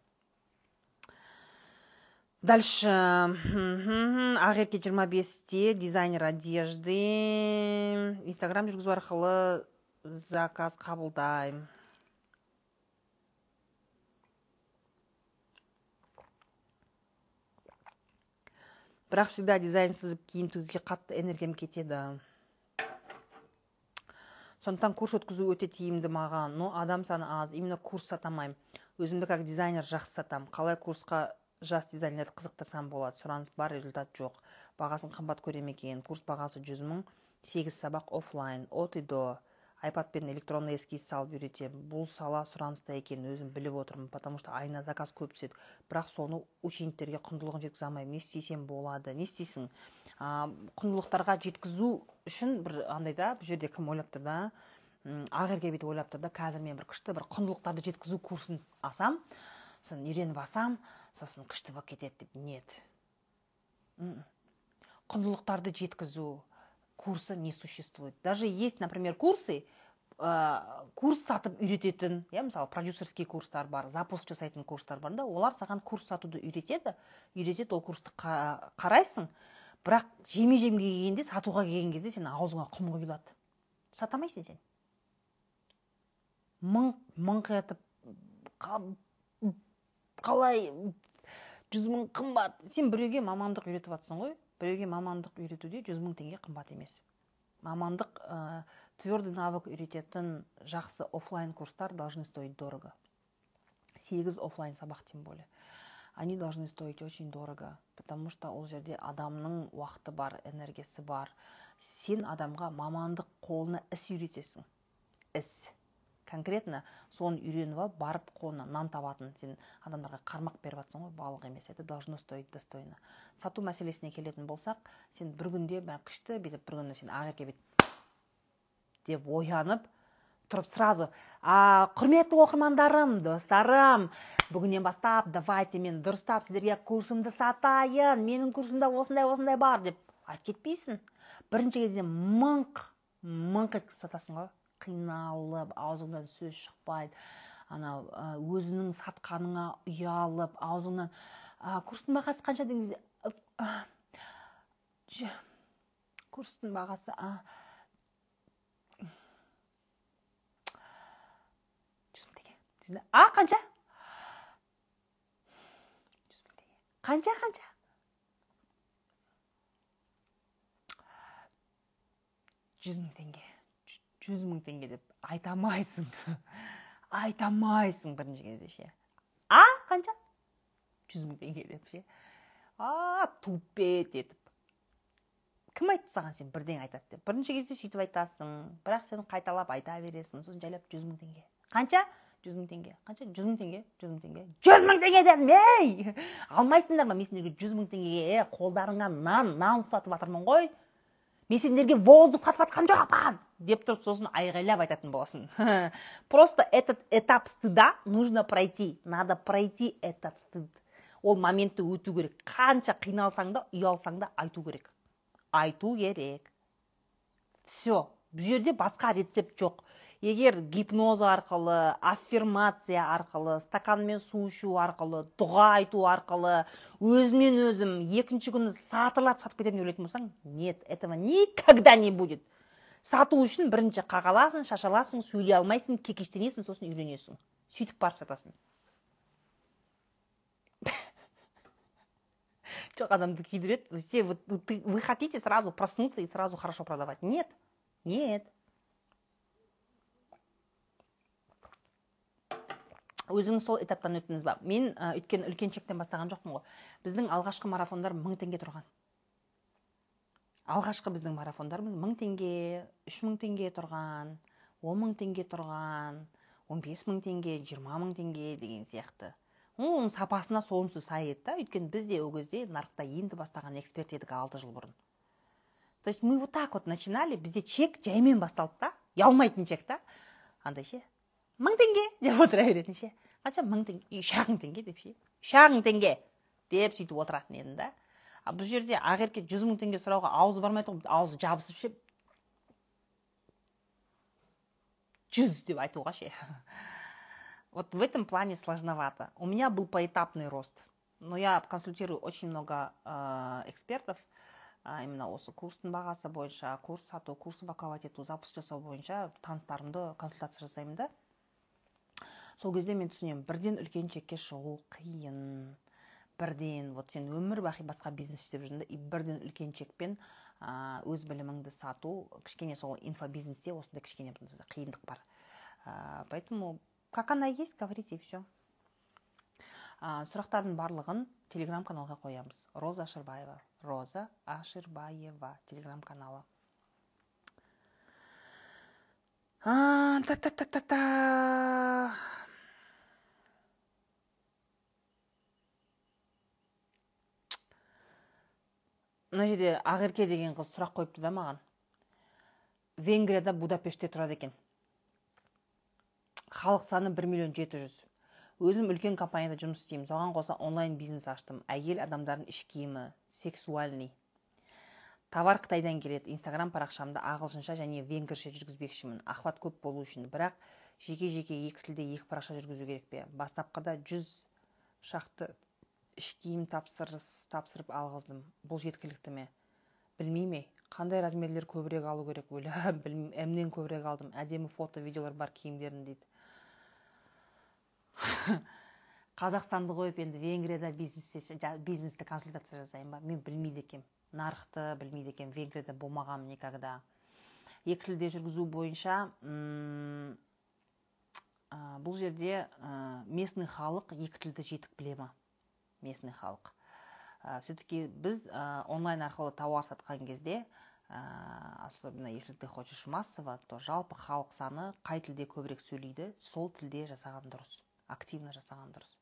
Дальше. Ақерке жиырма бесте дизайнер одежды. Инстаграм жүргізу арқылы заказ қабылдаймын. Бірақ всегда дизайн сызып кейін тігуге қатты энергиям кетеді. Сондықтан курс өткізу өте тиімді маған, но адам саны аз, именно курс сатамаймын. Өзімді как дизайнер жақсы сатам. Қалай курсқа жас дизайнерді қызықтырсам болады, сұраныс бар, результат жоқ. Бағасын қымбат көрем екен. Курс бағасы жүз мың, сегіз сабақ офлайн, от и до. айпадпен электронный эскиз салып үйретемін. Бұл сала сұраныста екен, өзім біліп отырмын, потому что айына заказ көп түседі. Бірақ соны учениктерге құндылығын жеткізе алмаймын. Не істесем болады? Не істейсің? Құндылықтарға жеткізу үшін бір андай да, бұл жерде кім ойлап тұр да? Ақерке бүйтіп ойлап тұр да, қазір мен бір күшті бір құндылықтарды жеткізу курсын асам, сосын үйреніп асам, сосын күшті болып кетеді деп. Нет. Құндылықтарды жеткізу курсы не существует. Даже есть, например, курсы, ә, курс сатып үйрететін, я, мысалы, продюсерский курстар бар, запуск жасайтын курстар бар да, олар саған курс сатуды үйретеді, үйретеді, ол курсты қарайсың, бірақ жеме-жемге келгенде, сатуға келген кезде сен аузыңа құм құйылады. Сатамайсың сен. Мың, мың қиятып, қалай жүз мың қымбат. Сен біреуге мамандық үйретіп атсың ғой. Біреуге мамандық үйретуде жүз мың теңге қымбат емес. Мамандық, ә, твердый навык үйрететін жақсы офлайн курстар должны стоить дорого. сегіз офлайн сабақ тем более. Они должны стоить очень дорого, потому что ол жерде адамның уақыты бар, энергиясы бар. Сен адамға мамандық қолына іс үйретесің. Іс. Конкретно соны үйреніп алып, барып қолына нан табатын, сен адамдарға қармақ беріп атсың ғой, балық емес. Это должно стоить достойно. Сату мәселесіне келетін болсақ, сен бір күнде бән күшті, бетіп бір күнде сен Ақерке бет деп оянып, тұрып сразу, а, құрметті оқырмандарым, достарым, бүгіннен бастап, давайте мен дұрыстап сіздерге курсымды сатайын, менің курсымда осындай, осындай бар деп айтып кетпейсің. Бірінші кезде мыңқ, мыңқ еткізіп сатасың ғой. Қиналып, аузыңнан сөз шықпайды, анау өзінің сатқаныңа ұялып, аузыңнан курстың бағасы қанша деген кезде курстың бағасы жүз мың теңге. А, қанша? жүз мың теңге. Қанша, қанша? жүз мың теңге. жүз мың теңге деп айтамайсың. Айтамайсың бірінші кезде ше. А, қанша? жүз мың теңге деп ше. А, тупет етіп. Кім айтты саған сен бірден айтады деп. Бірінші кезде сөйтіп айтасың, бірақ сен қайталап айта бересің, сосын жайлап жүз мың теңге. Қанша? жүз мың теңге. Қанша? жүз мың теңге. жүз мың теңге. жүз мың теңге дедім, ей! Алмайсыңдар ма? Мен сендерге жүз мың теңгеге қолдарыңа нан, нан ұстатып жатырмын ғой. Мен сендерге воздух сатып атқан жоқпын деп тұрып сосын айғайлап айтатын боласың. Просто этот этап стыда нужно пройти. Надо пройти этот стыд. Ол моментті өту керек. Қанша қиналсаң да, ұялсаң да айту керек. Айту керек. Все. Бұл жерде басқа рецепт жоқ. Егер гипноз арқылы, аффирмация арқылы, стаканмен су ішу арқылы, дұға айту арқылы, өзімен өзім екінші күні сатырлатып сатып кетемін деп ойлайтын болсаң, нет, этого никогда не будет. Сату үшін бірінші қағаласың, шашаласың, сөйлей алмайсың, кекештенесің, сосын үйренесің. Сөйтіп барып сатасың. Жоқ, адамды күйдіреді. Все, вы, вы хотите сразу проснуться и сразу хорошо продавать? Нет, нет. өзіңіз сол этаптан өттіңіз ба? Мен өйткені үлкен чектен бастаған жоқпын ғой. Біздің алғашқы марафондар мың теңге тұрған. Алғашқы біздің марафондарымыз мың теңге, үш мың теңге тұрған, он мың теңге тұрған, он бес мың теңге, жиырма мың теңге деген сияқты. Оның сапасына сонысы сай еді да, өйткені біз де ол кезде нарықта енді бастаған эксперт едік алты жыл бұрын. То есть мы вот так вот начинали, бізде чек жаймен басталды да, ұялмайтын чек та. Андай ше, мың теңге деп отыра беретін ше. Қанша мың теңге, шағын теңге деп ше. Шағын теңге деп сөйтіп отыратын едім да. А бұл жерде Ақерке жүз мың теңге сұрауға ауызы бармайды ғой, ауызы жабысып ше. жүз деп айтуға ше. Вот в этом плане сложновато. У меня был поэтапный рост. Но я консультирую очень много э, экспертов, а именно осы курстың бағасы бойынша, курс сату, курс бақалат ету, запуск жасау бойынша таныстарымды консультация жасаймын да. Сол кезде мен түсінемін, бірден үлкен чекке шығу қиын. Бірден, вот сен өмір бақи басқа бизнес істеп жүрдің, и бірден үлкен чекпен өз біліміңді сату, кішкене сол инфобизнесте осында кішкене қиындық бар. Поэтому, как она есть, говорите, и все. Сұрақтардың барлығын телеграм-каналға қоямыз. Роза Аширбаева. Роза Аширбаева. Телеграм-каналы. Та-та-та-та-та. Мына жерде Ақерке деген қыз сұрақ қойыпты да маған. Венгрияда Будапештте тұрады екен. Халық саны бір миллион жеті жүз. Өзім үлкен компанияда жұмыс істеймін. Соған қоса онлайн бизнес аштым. Әйел адамдардың іш киімі, сексуальный. Товар Қытайдан келеді. Инстаграм парақшамды ағылшынша және венгрше жүргізбекшімін. Охват көп болу үшін. Бірақ жеке-жеке екі тілде екі парақша жүргізу керек пе? Бастапқыда жүз шақты іш киім тапсырыс тапсырып алғыздым. Бұл жеткілікті ме? Білмейме. Қандай размерлер көбірек алу керек? Өлі, әмнен көбірек алдым. Әдемі фото, видеолар бар киімдерін дейді. Қазақстанды қойып енді Венгрияда бизнесті консультация жасайын ба? Мен білмейді екем. Нарықты білмейді екем. Венгрияда болмағам никогда. Екі тілде жүргізу бойынша бұл жерде местный халық екі тілді жетік біле ма? Местный халық. Все-таки біз онлайн арқылы тауар сатқан кезде, особенно если ты хочешь массово, то жалпы халық саны қай тілде көбірек сөйлейді, сол тілде жасаған дұрыс, активно жасаған дұрыс.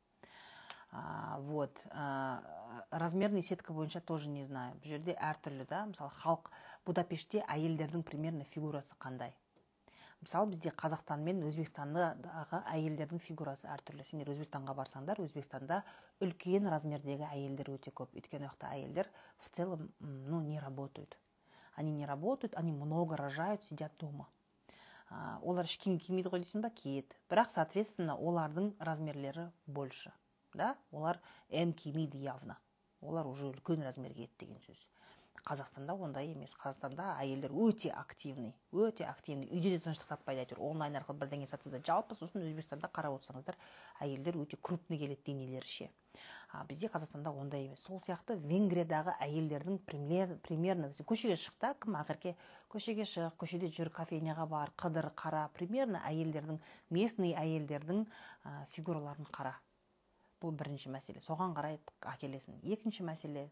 Вот. Размерный сетка бойынша тоже не знаю. Бұл жерде әртүрлі да. Мысалы, халық Будапештте әйелдердің примерно фигурасы қандай? Мысалы, бізде Қазақстан мен Өзбекстандағы әйелдердің фигурасы әртүрлі. Сендер Өзбекстанға барсаңдар, Өзбекстанда үлкен размердегі әйелдер өте көп. Өйткені уақытта әйелдер в целом, ну, не работают. Они не работают, они много рожают, сидят дома. Олар ешкім кимейді ғой дейсің ба? Киеді. Бірақ, соответственно, олардың размерлері больше. Да? Олар М кимейді явно. Олар уже үлкен размерге еді деген сөз. Қазақстанда ондай емес. Қазақстанда әйелдер өте активный, өте активный. Үйде де тыныштық таппайды әйтеуір. Онлайн арқылы бірдеңе сатса да жалпы, сосын Өзбекстанда қарап отырсаңыздар, әйелдер өте крупный келеді денелері ше. Бізде Қазақстанда ондай емес. Сол сияқты Венгриядағы әйелдердің примерно, көшеге шықта, кім Ақерке, көшеге шық, көшеде жүр, кофейняға бар, қыдыр, қара, примерно әйелдердің, местный әйелдердің фигураларын қара. Бұл бірінші мәселе. Соған қарай әкелесің. Екінші мәселе,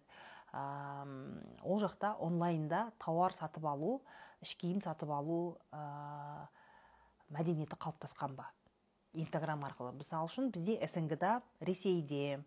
ол жақта онлайнда тауар сатып алу, іш киім сатып алу мәдениеті қалыптасқан ба? Инстаграм арқылы. Мысалы үшін бізде СНГ-да, Ресейде,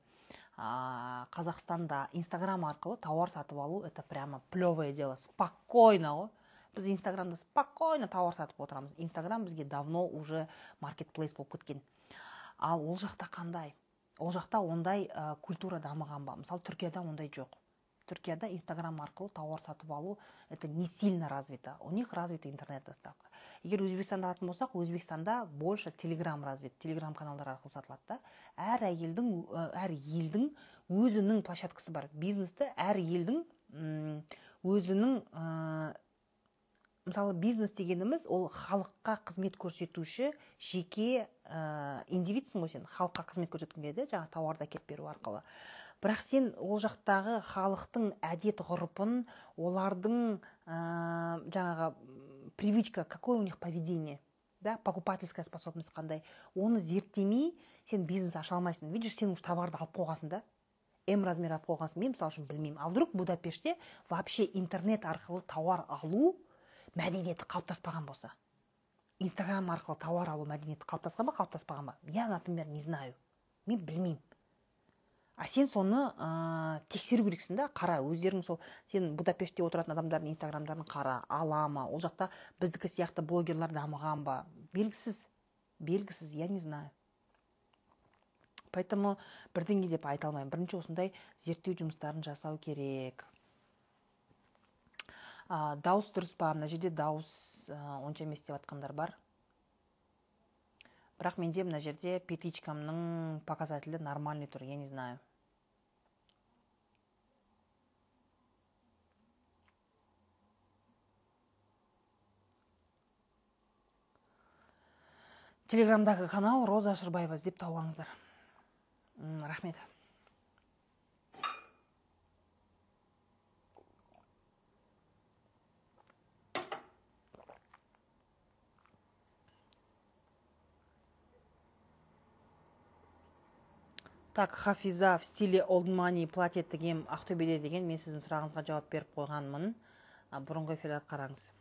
Қазақстанда Инстаграм арқылы тауар сатып алу, это прямо плевое дело, спокойно ғой. Біз Инстаграмда спокойно тауар сатып отырамыз. Инстаграм бізге давно уже маркетплейс болып кеткен. Ал ол жақта қандай? Ол жақта ондай культура дамыған ба? Мысалы, Түркияда ондай жоқ. Түркияда Инстаграм арқылы тауар сатып алу, это не сильно развито. У них развита интернет-доставка. Егер Өзбекстанда алатын болсақ, Өзбекстанда больше Телеграм развит, Телеграм каналдар арқылы сатылады да. Әр елдің, әр елдің өзінің площадкасы бар. Бизнесті әр елдің өзінің, мысалы, бизнес дегеніміз, ол халыққа қызмет көрсетуші жеке индивидсің ғой сен, халыққа қызмет көрсеткің келеді, жаңа тауарды әкеліп беру арқылы. Бірақ сен ол жақтағы халықтың әдет ғұрпын, олардың жаңағы привычка, какое у них поведение, да, покупательская способность қандай. Оны зерттемей сен бизнес аша алмайсың. Видишь, сен уж товарды алып қойғансың да, М размер алып қойғансың. Мен мысалы үшін білмеймін. А вдруг Будапештте вообще интернет арқылы тауар алу мәдениеті қалыптаспаған болса, Инстаграм арқылы тауар алу мәдениеті қалыптасқан ба, қалыптаспаған ба? Я, например, не знаю. Мен білмеймін. А сен соны ә, тексеру керексің да, қара, өздерің сол, сен Будапештте отыратын адамдардың инстаграмдарын қара, ала ма, ол жақта біздікі сияқты блогерлар дамыған ба? Белгісіз, белгісіз, я не знаю. Поэтому бірдеңе деп айта алмаймын. Бірінші осындай зерттеу жұмыстарын жасау керек. А, дауыс дұрыс па, мына жерде дауыс ә, онша емес деп жатқандар бар. Бірақ менде мына жерде петличкамның показателі нормальный тұр, я не знаю. Телеграмдағы канал Роза Ашырбаева іздеп тауыңыздар. Рахмет. Так, Хафиза в стиле old money платье тігем Ақтөбеде деген, мен сіздің сұрағыңызға жауап беріп қойғанмын. Бұрынғы эфирді қараңыз.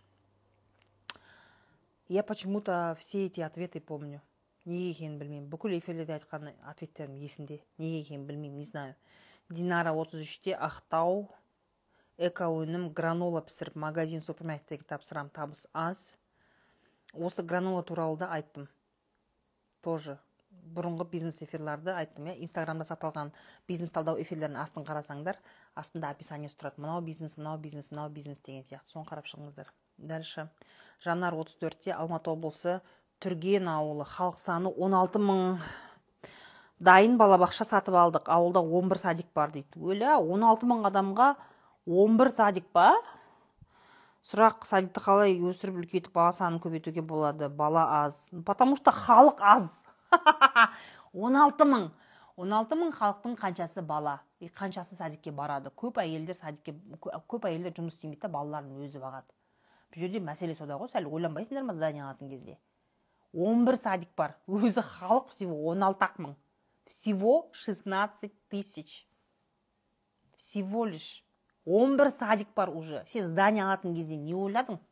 Я почему-то все эти ответы помню. Неге екенін білмеймін. Бүкіл эфирлерде айтқан ответтерім есімде. Неге екенін білмеймін, не знаю. Динара отыз үште Ақтау эко-өнім гранола пісіріп магазин супермаркеттегі тапсырам, табыс аз. Осы гранола туралы да айттым. Тоже бұрынғы бизнес эфирларды айттым. Я Инстаграмда сатылған бизнес талдау эфирлерінің астын қарасаңдар, астында описание тұрады. Мынау бизнес, мынау бизнес, мынау бизнес деген сияқты. Соны қарап шығыңыздар. Дальше. Жанар отыз төртте Алматы облысы Түрген ауылы, халық саны он алты мың, дайын балабақша сатып алдық. Ауылда он бір садик бар дейді. Өлі, он алты мың адамға он бір садик ба? Сұрақ, садикті қалай өсіріп үлкейтіп бала санын көбейтуге болады? Бала аз. Потому что халық аз. он алты мың. он алты мың халықтың қаншасы бала? И қаншасы садикке барады? Көп әйелдер садикке, көп әйелдер жұмыс істемейді, балаларын өзі бағады. Бұл жерде мәселе сода ғой, сәл ойланбайсыңдар ма здание алатын кезде? он бір садик бар. Өзі халық всего он алты мың. Всего шестнадцать тысяч. Всего лишь. он бір садик бар уже. Сен здание алатын кезде не ойладың?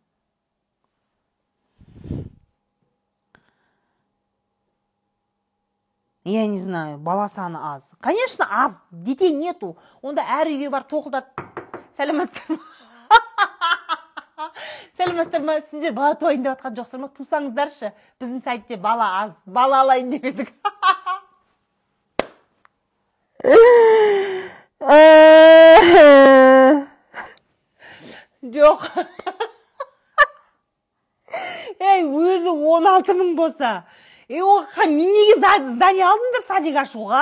Я не знаю, бала саны аз. Конечно, аз. Детей нету. Онда әр үйге бар тоқылдат. Сәлеметсіздер ма? Сәлеметсіздер ма? Сіздер бала туайын деп жатқан жоқсыздар ма? Тусаңыздаршы. Біздің сайтте бала аз. Бала алайын деп едік. Жоқ. Ей, өзі он алты мың болса. Ей, оға неге здание алдыңдар садик ашуға?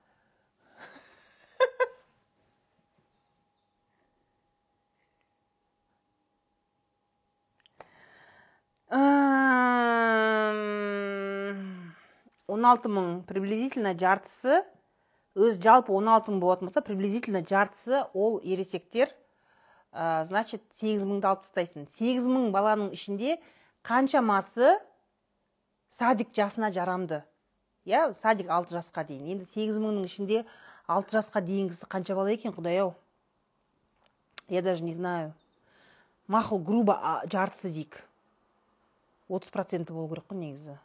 он алты мың приблизительно жартысы, өз жалпы он алты мың болатын болса, приблизительно жартысы ол ересектер, значит, сегіз мыңды алып тастайсың. сегіз мың баланың ішінде қаншамасы садик жасына жарамды? Я, садик алты жасқа дейін. Енді сегіз мыңның ішінде алты жасқа дейінгісі қанша бала екен, құдай-ау? Я даже не знаю. Мақұл, грубо жартысы дейік. отыз проценті болу керек қой негізі.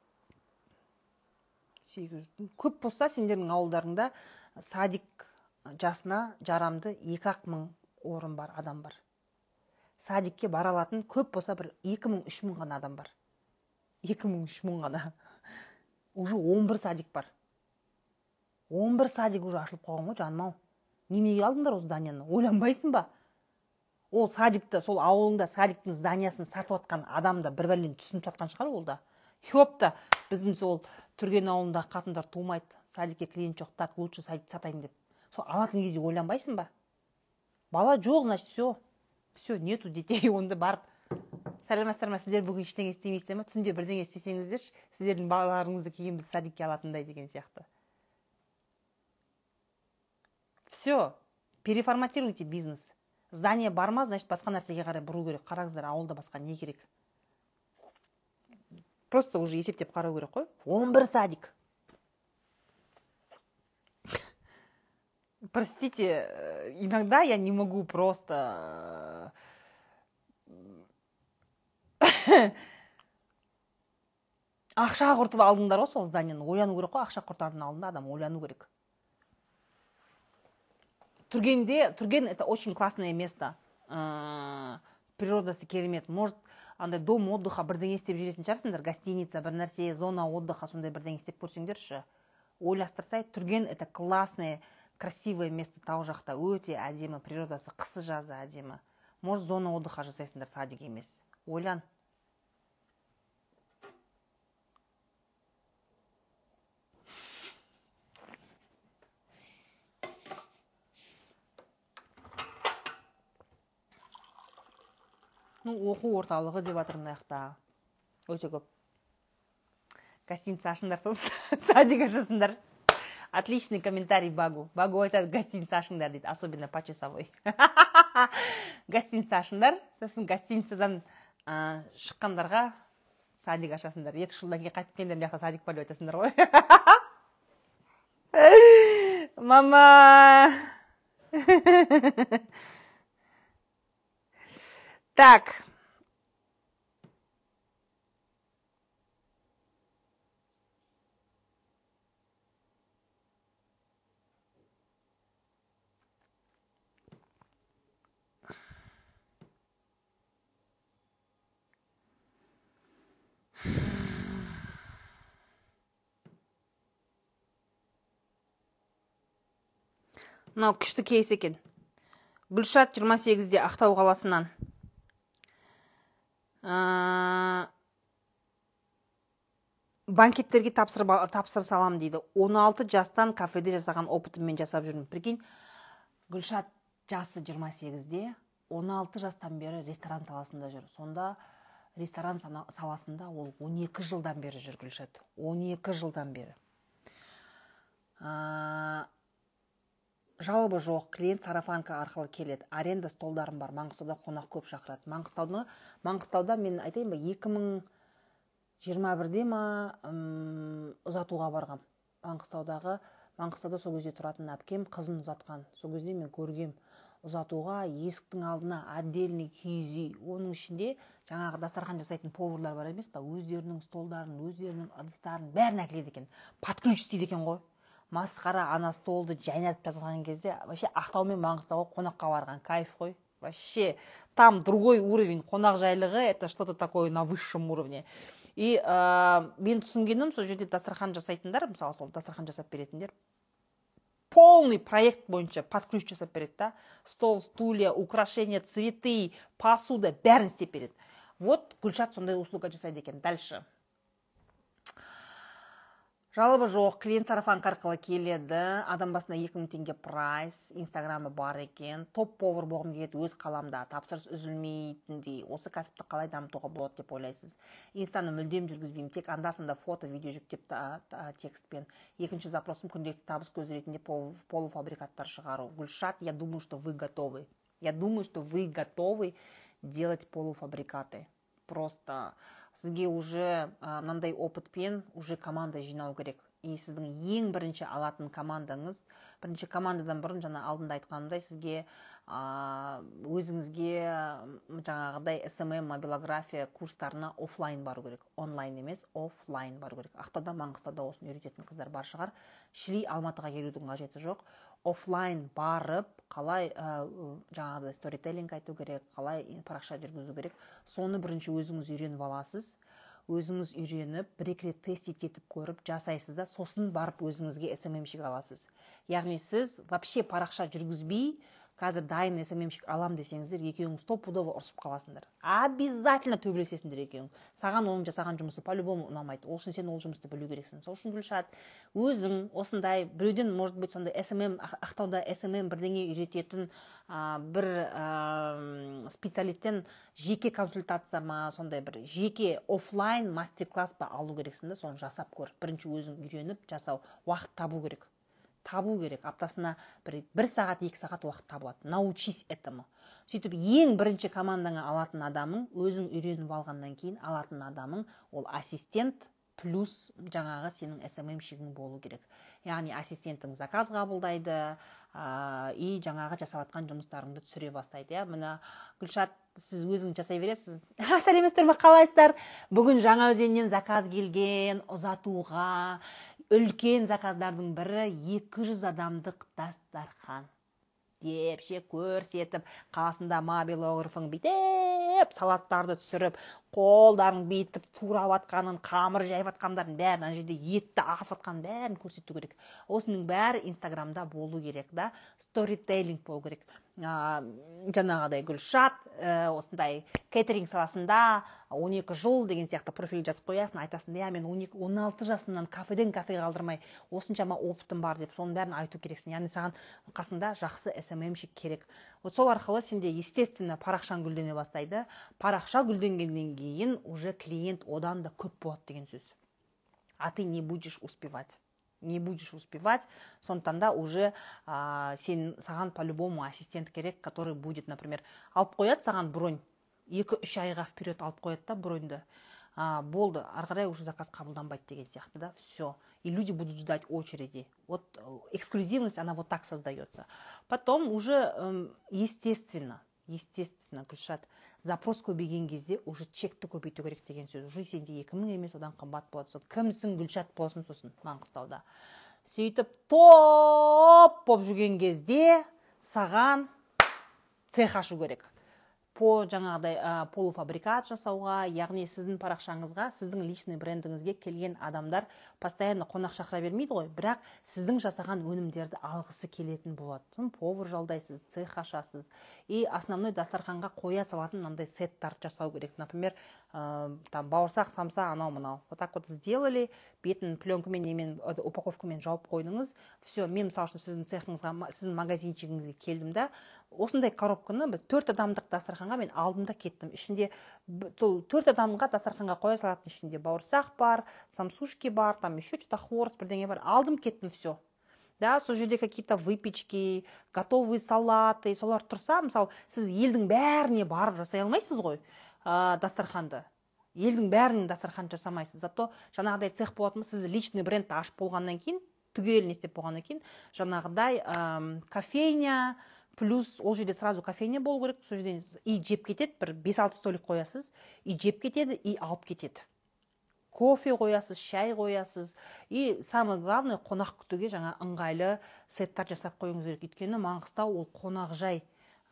Көп болса, сендердің ауылдарында садик жасына жарамды екі ақ мың орын бар, адам бар. Садикке бара алатын көп болса бір екі мың үш мың ғана адам бар. екі мың үш мың ғана. Уже он бір садик бар. он бір садик уже ашылып қойған ғой, жаным-ау. Немеге алдыңдар осы зданияны? Ойланбайсың ба? Ол садикті, сол ауылында садиктің зданиясын сатып атқан адамда бір бәлен түсініп жатқан шығар ол да. Хопта, біздің сол Түрген ауылында қатындар тумайды. Садикке клиент жоқ, так лучше садик сатайын деп. Сол алатын кезде ойланбайсың ба? Бала жоқ, значит, все. Все, нету детей, онда барып. Сәлеметсіздер ме, сіздер бүгін ештеңе істемейсіздер ме? Түнде бірдеңе істесеңіздер, сіздердің балаларыңызды кейін біз садикке алатындай деген сияқты. Все, переформатируйте бизнес. Здание барма, значит, басқа нәрсеге қарай бұру керек. Қараңыздар, ауылда басқа не керек? Просто уже есептеп қарау керек қой. он бір садик. Простите, иногда я не могу просто... Ақша құртып алдыңдар ғой сол зданиені. Ойлану керек қой, ақша құртардың алдында адам ойлану керек. Түргенде, Түрген это очень классное место. Природасы керемет. Может, андай дом отдыха бірдеңе істеп жүретін шығарсыңдар, гостиница, бір нәрсе, зона отдыха, сондай бірдеңе істеп көрсеңдерші. Ойластырсай, Түрген это классное, красивое место, тау жақта өте әдемі, природасы қысы жазы әдемі. Может, зона отдыха жасайсыңдар, садик емес. Ойлан. Ну, оқу орталығы деп жатыр мына жақта. Өте көп. Гостиница ашыңдар, садик ашасыңдар. Отличный комментарий Багу. Багу айтады, гостиница ашыңдар дейді, особенно по часовой. Гостиница ашыңдар, сосын гостиницадан шыққандарға садик ашасыңдар. Екі жылдан кейін қайтып келгенде мына жақта садик бар деп айтасыңдар ғой. Мама! Так. Мынау күшті кейс екен. Гүлшат жиырма сегізде Ақтау қаласынан. Банкеттерге тапсыр салам дейді. он алты жастан кафеде жасаған опытыммен жасап жүрмін. Прикинь, Гүлшат жасы жиырма сегізде, он алты жастан бері ресторан саласында жүр. Сонда ресторан саласында ол он екі жылдан бері жүр Гүлшат. он екі жылдан бері. Жалобы жоқ, клиент сарафанка арқылы келеді. Аренда столдарым бар. Маңғыстауда қонақ көп шақырады. Маңғыстауда, Маңғыстауда мен айтайын ба, екі мың жиырма бірде ма ұзатуға барғам. Маңғыстаудағы, Маңғыстауда сол кезде тұратын әпкем қызын ұзатқан. Сол кезде мен көргем ұзатуға есіктің алдына отдельный киіз үй. Оның ішінде жаңағы дастархан жасайтын поварлар бар емес па, өздерінің столдарын, өздерінің ыдыстарын бәрін әкеледі екен. Под ключ істейді екен ғой. Масқара ана столды жайнатып жазған кезде вообще Ақтау мен Маңғыстауға қонаққа барған кайф қой. Вообще там другой уровень қонақ жайлығы, это что-то такое на высшем уровне. И мен түсінгенім, сол жерде дастархан жасайтындар, мысалы сол дастархан жасап беретіндер, полный проект бойынша под ключ жасап береді да. Стол, стулья, украшения, цветы, посуда, бәрін істеп береді. Вот Гүлшат сондай услуга жасайды екен. Дальше. Жалобы жоқ, клиент сарафанка арқылы келеді, адам басына екі мың теңге прайс, инстаграмы бар екен, топ повар болғым келеді өз қаламда, тапсырыс үзілмейтіндей. Осы кәсіпті қалай дамытуға болады деп ойлайсыз? Инстаны мүлдем жүргізбеймін, тек анда-санда фото, видео жүктеп текстпен. Екінші запросым күнделікті табыс көзі ретінде полуфабрикаттар шығару. Гүлшат, я думаю, что вы готовы. Я думаю, что вы готовы делать полуфабрикаты. Просто сізге уже мынандай опытпен уже команда жинау керек. И сіздің ең бірінші алатын командаңыз, бірінші командадан бұрын жаңа алдында айтқанымдай сізге өзіңізге жаңағыдай эс эм эм, мобилография курстарына офлайн бару керек. Онлайн емес, офлайн бару керек. Ақтауда, Маңғыстауда осыны үйрететін қыздар бар шығар. Шри, Алматыға келудің қажеті жоқ. Офлайн барып, қалай жаңағыдай сторителлинг айту керек, қалай парақша жүргізу керек. Соны бірінші өзіңіз үйреніп аласыз. Өзіңіз үйреніп, бір-екі рет тест етіп көріп, жасайсыз да, сосын барып өзіңізге эс эм эм-шік аласыз. Яғни сіз вообще парақша жүргізбей, қазір дайын эс эм эм-шік алам десеңіздер, екеуіңіз стопудово ұрсып қаласыңдар. Обязательно төбелесесіңдер екеуің. Саған оның жасаған жұмысы по-любому ұнамайды. Ол үшін сен ол жұмысты білу керексің. Сол үшін Гүлшат, өзің осындай біреуден, может быть, сондай эс эм эм, Ақтауда эс эм эм бірдеңе үйрететін бір специалисттен жеке консультация ма, сондай бір жеке офлайн мастер-класс па алу керексің да, соны жасап көр. Бірінші өзің үйреніп жасау, уақыт табу керек. Табу керек. Аптасына бір, бір сағат, екі сағат уақыт табылады. Научись этому. сөйтіп ең бірінші командаңа алатын адамың, өзің үйреніп алғаннан кейін алатын адамың ол ассистент плюс жаңағы сенің эс эм эм-шігің болу керек. Яғни ассистентің заказ қабылдайды, ә, и жаңағы жасап жатқан жұмыстарыңды түсіре бастайды. Иә, мына Гүлшат, сіз өзіңіз жасай бересіз. Сәлеметсіздер ме, қалайсыздар? Бүгін Жаңаөзеннен заказ келген, ұзатуға үлкен заказдардың бірі екі жүз адамдық дастархан деп ше көрсетіп, қасында мобилографың бүйтіп, салаттарды түсіріп, қолдарын бүйтіп турап атқанын, қамыр жайып атқандарын бәрін, ана жерде етті асып атқанын бәрін көрсету керек. Осының бәрі Инстаграмда болу керек, да, сторителлинг болу керек. А, жаңағыдай Гүлшат осындай кейтеринг саласында он екі жыл деген сияқты профиль жазып қоясың, айтасың, я мен он екі он алты жасымнан кафеден кафеге қалдырмай осыншама опытым бар деп, соның бәрін айту керексің. Яғни саған қасында жақсы эс эм эм-шік керек. Вот сол арқылы сенде естественно парақшаң гүлдене бастайды. Парақша гүлденгеннен кейін уже клиент одан да көп болады деген сөз. А ты не будешь успевать. не будешь успевать, сондықтан да уже а, сен саған по-любому ассистент керек, который будет, например, алып қояды саған бронь, екі-үш айға вперед алып қояды да броньды, а, болды, арқарай уже заказ қабылданбайды деген сияқты, да, все. И люди будут ждать очереди. Вот эксклюзивность, она вот так создается. Потом уже, естественно, естественно, Гүлшат, запрос көбейген кезде уже чекті көбейту керек деген сөз. Уже сенде екі мың емес, одан қымбат болады. Кімсің Гүлшат болсын сосын Маңғыстауда. Сөйтіп топ болып жүрген кезде саған цех ашу керек. По жаңағыдай полуфабрикат жасауға, яғни сіздің парақшаңызға, сіздің личный брендіңізге келген адамдар постоянно қонақ шақыра бермейді ғой, бірақ сіздің жасаған өнімдерді алғысы келетін болады. Повар жалдайсыз, цех ашасыз. И основной дастарханға қоя салатын мынандай сеттар жасау керек. Например, э, там бауырсақ, самса, анау мынау. Вот так вот сделали, бетін пленкамен, немен, упаковкамен жауып қойдыңыз. Все, мен мысалы үшін сіздің цехыңызға, сіздің магазинчигіңізге келдім да, осындай коробканы төрт адамдық дастарханға мен алдым да кеттім. Ішінде төрт адамға дастарханға қоя салатын, ішінде бауырсақ бар, самсушки бар, там еще что-то хворост, бірдеңе бар. Алдым кеттім, все. Да, сол жерде какие-то выпечки, готовые салаты, солар тұрса, мысалы, сіз елдің бәріне барып жасай алмайсыз ғой, ә, дастарханды. Елдің бәрінен дастархан жасамайсыз. Зато жаңағыдай цех болатын, сіз личный бренд ашып болғаннан кейін, түгелін істеп болғаннан кейін, жаңағыдай ә, кофейня, плюс ол жерде сразу кофейня болу керек, сол жерде и жеп кетеді, бір бес-алты столик қоясыз, и жеп кетеді, и алып кетеді. Кофе қоясыз, шай қоясыз, и самое главное, қонақ күтуге жаңа ыңғайлы сеттар жасап қойыңыз керек. Өйткені Маңғыстау ол қонақжай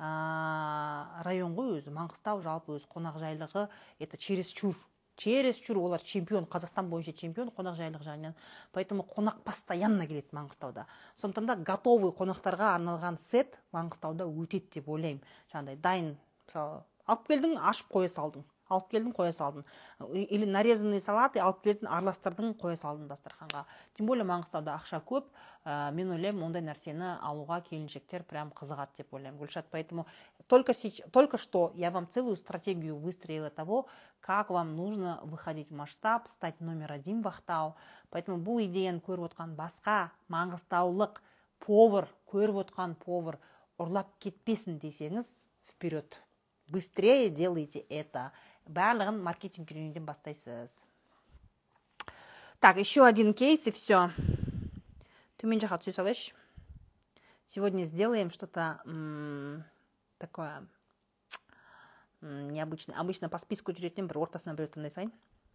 район ғой өзі. Маңғыстау жалпы өз қонақжайлығы, это чересчур. Чересчур, олар чемпион, Қазақстан бойынша чемпион қонақжайлық жағынан. Поэтому қонақ постоянно келеді Маңғыстауда. Сондықтан да готовый қонақтарға арналған сет Маңғыстауда өтеді деп ойлаймын. Жаңағыдай дайын, мысалы, алып келдің, ашып қоя салдың. Алып келдің, қоя салдың. Или нарезанный салаты алып келдің, араластырдың, қоя салдың дастарханға. Тем более Маңғыстауда ақша көп. Ә, мен ойлаймын, ондай нәрсені алуға келіншектер прям қызығады деп ойлаймын. Гүлшат, поэтому только, только что я вам целую стратегию выстроила того, как вам нужно выходить в масштаб, стать номер один в Ақтау. Поэтому бұл идеяны көріп отқан басқа маңғыстаулық повар, көріп отқан повар ұрлап кетпесін десеңіз, вперед. Быстрее делайте это. Барлығын маркетинг үйренуден бастайсыз. Так, еще один кейс и все. Төмен жаққа түсе салайыншы. Сегодня сделаем что-то такое м, необычное. Обычно по списку жүретін бір ортасына бір өтімдей сайын.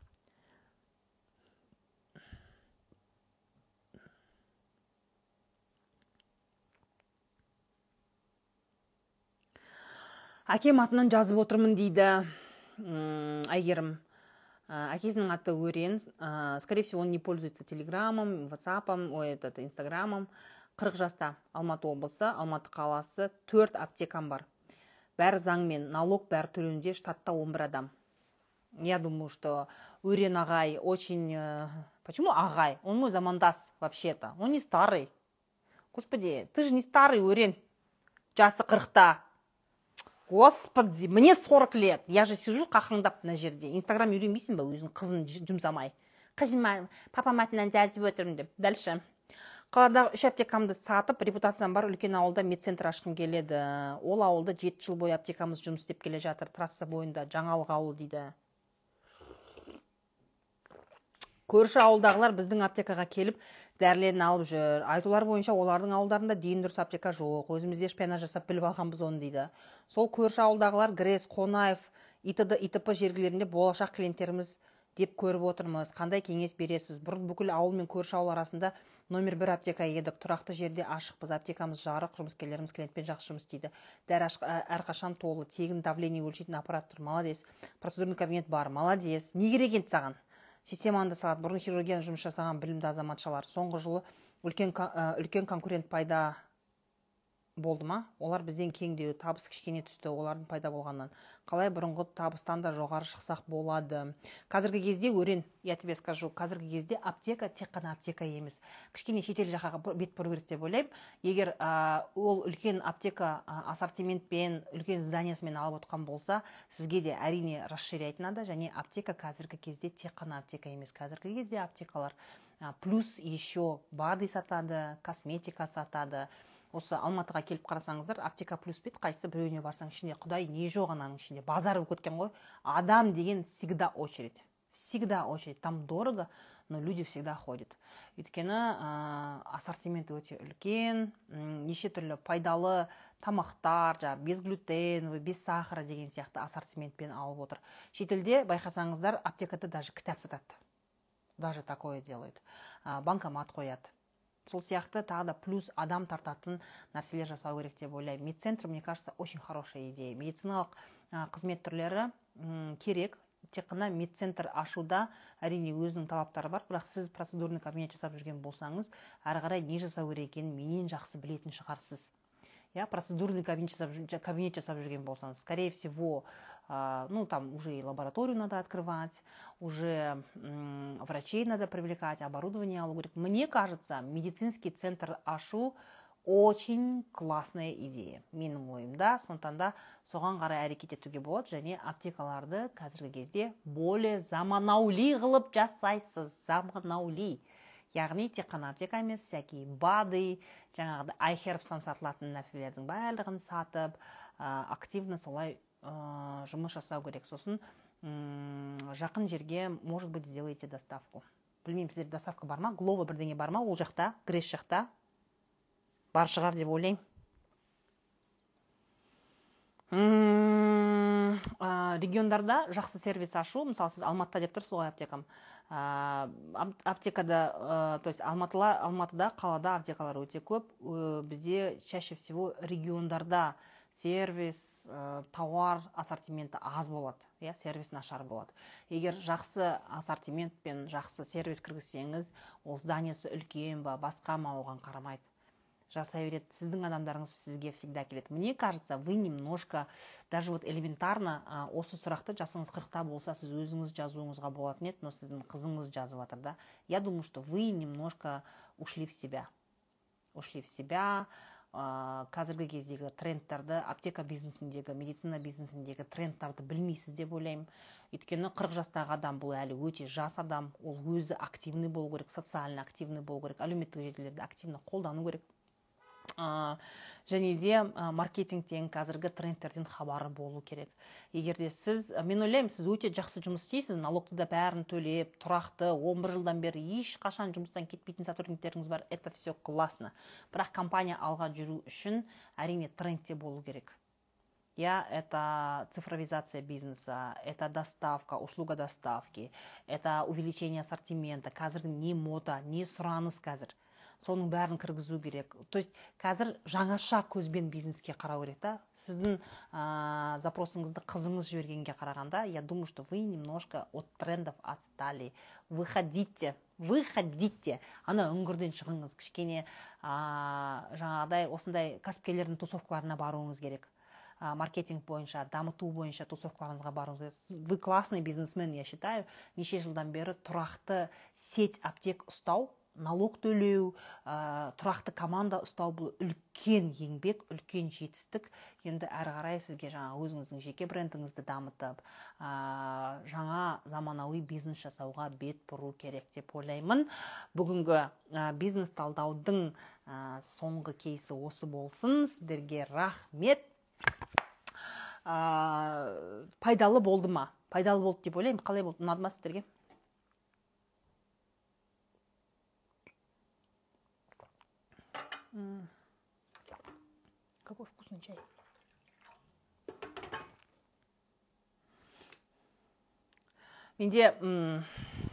Әкем атынан жазып отырмын дейді Айгерім. Әкесінің аты Өрен. Скорее всего, он не пользуется телеграммом, ватсапом, ой, это, инстаграмом. қырық жаста, Алматы облысы, Алматы қаласы, төрт аптекам бар. Бәрі заңмен, налог бәрі төлеуінде, штатта он бір адам. Я думаю, что Өрен ағай очень... Почему ағай? Он мой замандас вообще-то. Он не старый. Господи, ты же не старый, Өрен. Жасы қырықта. Господи, мне сорок лет. Я же сижу қақыңдап мына жерде. Инстаграм үйренбейсің ба өзің қызын жұмсамай? Қызым, папам атынан жазып отырмын деп. Дальше. қаладағы үш аптекамды сатып, репутациям бар үлкен ауылда медцентр ашқым келеді. Ол ауылда жеті жыл бойы аптекамыз жұмыс істеп келе жатыр. Трасса бойында Жаңалық ауыл дейді. Көрші ауылдағылар біздің аптекаға келіп, дәрілерін алып жүр. Айтулар бойынша олардың ауылдарында дейін дұрыс аптека жоқ. Өзімізде шпионаж жасап біліп алғанбыз оны дейді. Сол көрші ауылдағылар Грес, Қонаев, ИТД, ИТП жергілерінде болашақ клиенттеріміз деп көріп отырмыз. Қандай кеңес бересіз? Бұрын бүкіл ауыл мен көрші ауыл арасында номер бір аптека едік. Тұрақты жерде ашықпыз. Аптекамыз жарық, жұмыскерлеріміз клиентпен жақсы жұмыс істейді. Дәрі әрқашан толы, тегін давление өлшейтін аппарат тұр. Молодец. Процедурный кабинет бар. Молодец. Не керек еді саған? Системаны салат. Бұрын хирургияны жұмыс жасаған білімді азаматшалар. Соңғы жылы үлкен, үлкен конкурент пайда болды ма? Олар бізден кеңдеу, табыс кішкене түсті, олардың пайда болғаннан. Қалай бұрынғы табыстан да жоғары шықсақ болады? Қазіргі кезде өрен, я тебе скажу, қазіргі кезде аптека тек қана аптека емес. Кішкене шетел жаққа бет бұру керек деп ойлаймын. Егер ә, ол үлкен аптека ә, ассортиментпен, үлкен зданиясымен алып отқан болса, сізге де әрине расширяйтын ады, және аптека қазіргі кезде тек қана аптека емес. Қазіргі кезде аптекалар ә, плюс еще БАДы сатады, косметика сатады. Осы Алматыға келіп қарасаңыздар, аптека плюс бет, қайсы біреуіне барсаң ішінде, құдай не жоқ ананың ішінде, базар болып кеткен ғой. Адам деген всегда очередь. Всегда очередь. Там дорого, но люди всегда ходят. Өйткені ә, ассортимент өте үлкен, неше түрлі пайдалы тамақтар, жа, без глютеновый, без сахара деген сияқты ассортиментпен алып отыр. Шетелде байқасаңыздар, аптекада даже кітап сатады. Даже такое делают. Ә, банкомат қояды. Сол сияқты тағы да плюс адам тартатын нәрселер жасау керек деп ойлаймын. Медцентр, мне кажется, очень хорошая идея. Медициналық қызмет түрлері керек. Тек қана медцентр ашуда әрине өзінің талаптары бар, бірақ сіз процедурный кабинет жасап жүрген болсаңыз, әрі қарай не жасау керек екенін менен жақсы білетін шығарсыз. Я процедурный кабинет жасап, кабинет жасап жүрген болсаңыз, скорее всего, ну, там уже и лабораторию надо открывать, уже м, врачей надо привлекать, оборудование алу керек. Мне кажется, медицинский центр ашу очень классная идея. Менің ойымда, сондықтан да соған қарай әрекет етуге болады, және аптекаларды қазіргі кезде более заманаули қылып жасайсыз. Заманаули. Яғни тек қана аптека емес, всякие БАДы, жаңағыда iHerbстан сатылатын нәрселердің барлығын сатып, активно солай жұмыс жасау керек. Сосын жақын жерге, может быть, сделайте доставку. Білмеймін, сіздер доставка бар ма? Глово бірдеңе бар ма? Ол жақта, Грес жақта. Бар шығар деп ойлаймын. Региондарда жақсы сервис ашу, мысалы сіз Алматыда деп тұрсыз ғой аптекам. Аптекада, то есть Алматыда, Алматыда қалада аптекалар өте көп. Бізде чаще всего региондарда сервис, тауар ассортименті аз болады, я, сервис нашар болады. Егер жақсы ассортимент пен жақсы сервис кіргізсеңіз, ол зданиясы үлкен ба, басқа ма оған қарамайды. Жасай береді, сіздің адамдарыңыз сізге всегда келеді. Мне кажется, вы немножко, даже вот элементарно, осы сұрақты жасыңыз қырықта болса, сіз өзіңіз жазуыңызға болатын еді, но сіздің қызыңыз жазып жатыр да. Я думаю, что вы немножко ушли в себя. Ушли в себя. Қазіргі кездегі трендтарды, аптека бизнесіндегі, медицина бизнесіндегі трендтарды білмейсіз деп ойлаймын. Өйткені қырық жастағы адам бұл әлі өте жас адам, ол өзі активный болу керек, социально активный болу керек, әлеуметтік желілерді активно қолдану керек. ә, және де ә, маркетингтен қазіргі трендтерден хабары болу керек. Егер де сіз, мен ойлаймын, сіз өте жақсы жұмыс істейсіз, налогты да бәрін төлеп, тұрақты, он бір жылдан бері ешқашан жұмыстан кетпейтін сотрудниктеріңіз бар, это все классно. Бірақ компания алға жүру үшін әрине трендте болу керек. Я, это цифровизация бизнеса, это доставка, услуга доставки, это увеличение ассортимента, қазір не мода, не сұраныс қазір. Соның бәрін кіргізу керек. То есть қазір жаңаша көзбен бизнеске қарау керек та. Сіздің ә, запросыңызды қызыңыз жібергенге қарағанда, я думаю, что вы немножко от трендов отстали. Выходите, выходите. Ана үңгірден шығыңыз, кішкене ә, жаңағыдай осындай кәсіпкерлердің тусовкаларына баруыңыз керек. Маркетинг бойынша, дамыту бойынша тусовкаларыңызға баруыңыз. Вы классный бизнесмен, я считаю. Неше жылдан бері тұрақты сеть аптек ұстау налог төлеу, ә, тұрақты команда ұстау бұл үлкен еңбек, үлкен жетістік. Енді әрі қарай сізге жаңа өзіңіздің жеке брендіңізді дамытып, ә, жаңа заманауи бизнес жасауға бет бұру керек деп ойлаймын. Бүгінгі ә, бизнес талдаудың ә, соңғы кейсі осы болсын. Сіздерге рахмет. Ә, пайдалы болды ма? Пайдалы болды деп ойлаймын. Қалай болды? Ұнады ма сіздерге? М, Какой вкусный чай. Менде м,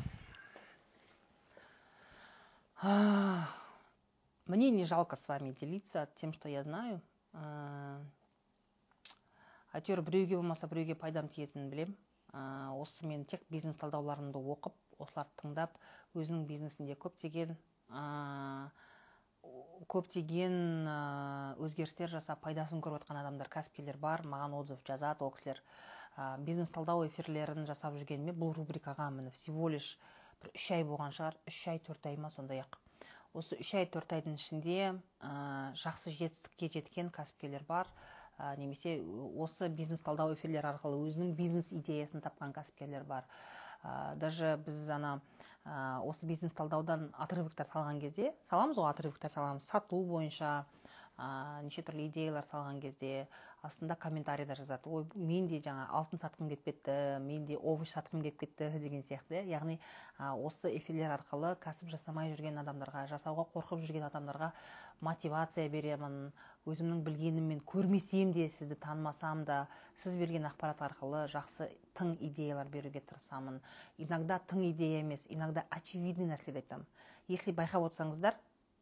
а, мне не жалко с вами делиться тем, что я знаю. А, Әйтеуір біреуге болмаса біреуге пайдам тиетінін білем. Ә, осы мен тек бизнес талдауларымды оқып, осыларды тыңдап, өзінің бизнесінде көптеген ә, көптеген ә, өзгерістер жасап, пайдасын көріп жатқан адамдар, кәсіпкерлер бар. Маған отзыв жазады, ол кісілер ә, бизнес талдау эфирлерін жасап жүргеніме бұл рубрикаға міне всего лишь бір үш ай болған шығар, үш ай төрт ай ма сондай ақ. Осы үш ай төрт айдың ішінде ә, жақсы жетістікке жеткен кәсіпкерлер бар. Ә, немесе осы бизнес талдау эфирлер арқылы өзінің бизнес идеясын тапқан кәсіпкерлер бар. Ә, даже біз ана ә, осы бизнес талдаудан отрывоктар салған кезде, саламыз ғой, отрывоктар саламыз, сату бойынша ә, неше түрлі идеялар салған кезде астында комментарийда жазады: ой, мен де жаңа алтын сатқым келіп кетті, мен де овощ сатқым келіп кетті деген сияқты. Яғни ә, осы эфирлер арқылы кәсіп жасамай жүрген адамдарға, жасауға қорқып жүрген адамдарға мотивация беремін. Өзімнің білгеніммен көрмесем де, сізді танымасам да, сіз берген ақпарат арқылы жақсы тың идеялар беруге тырысамын. Иногда тың идея емес, иногда очевидный нәрселерді айтамын. Если байқап отырсаңыздар,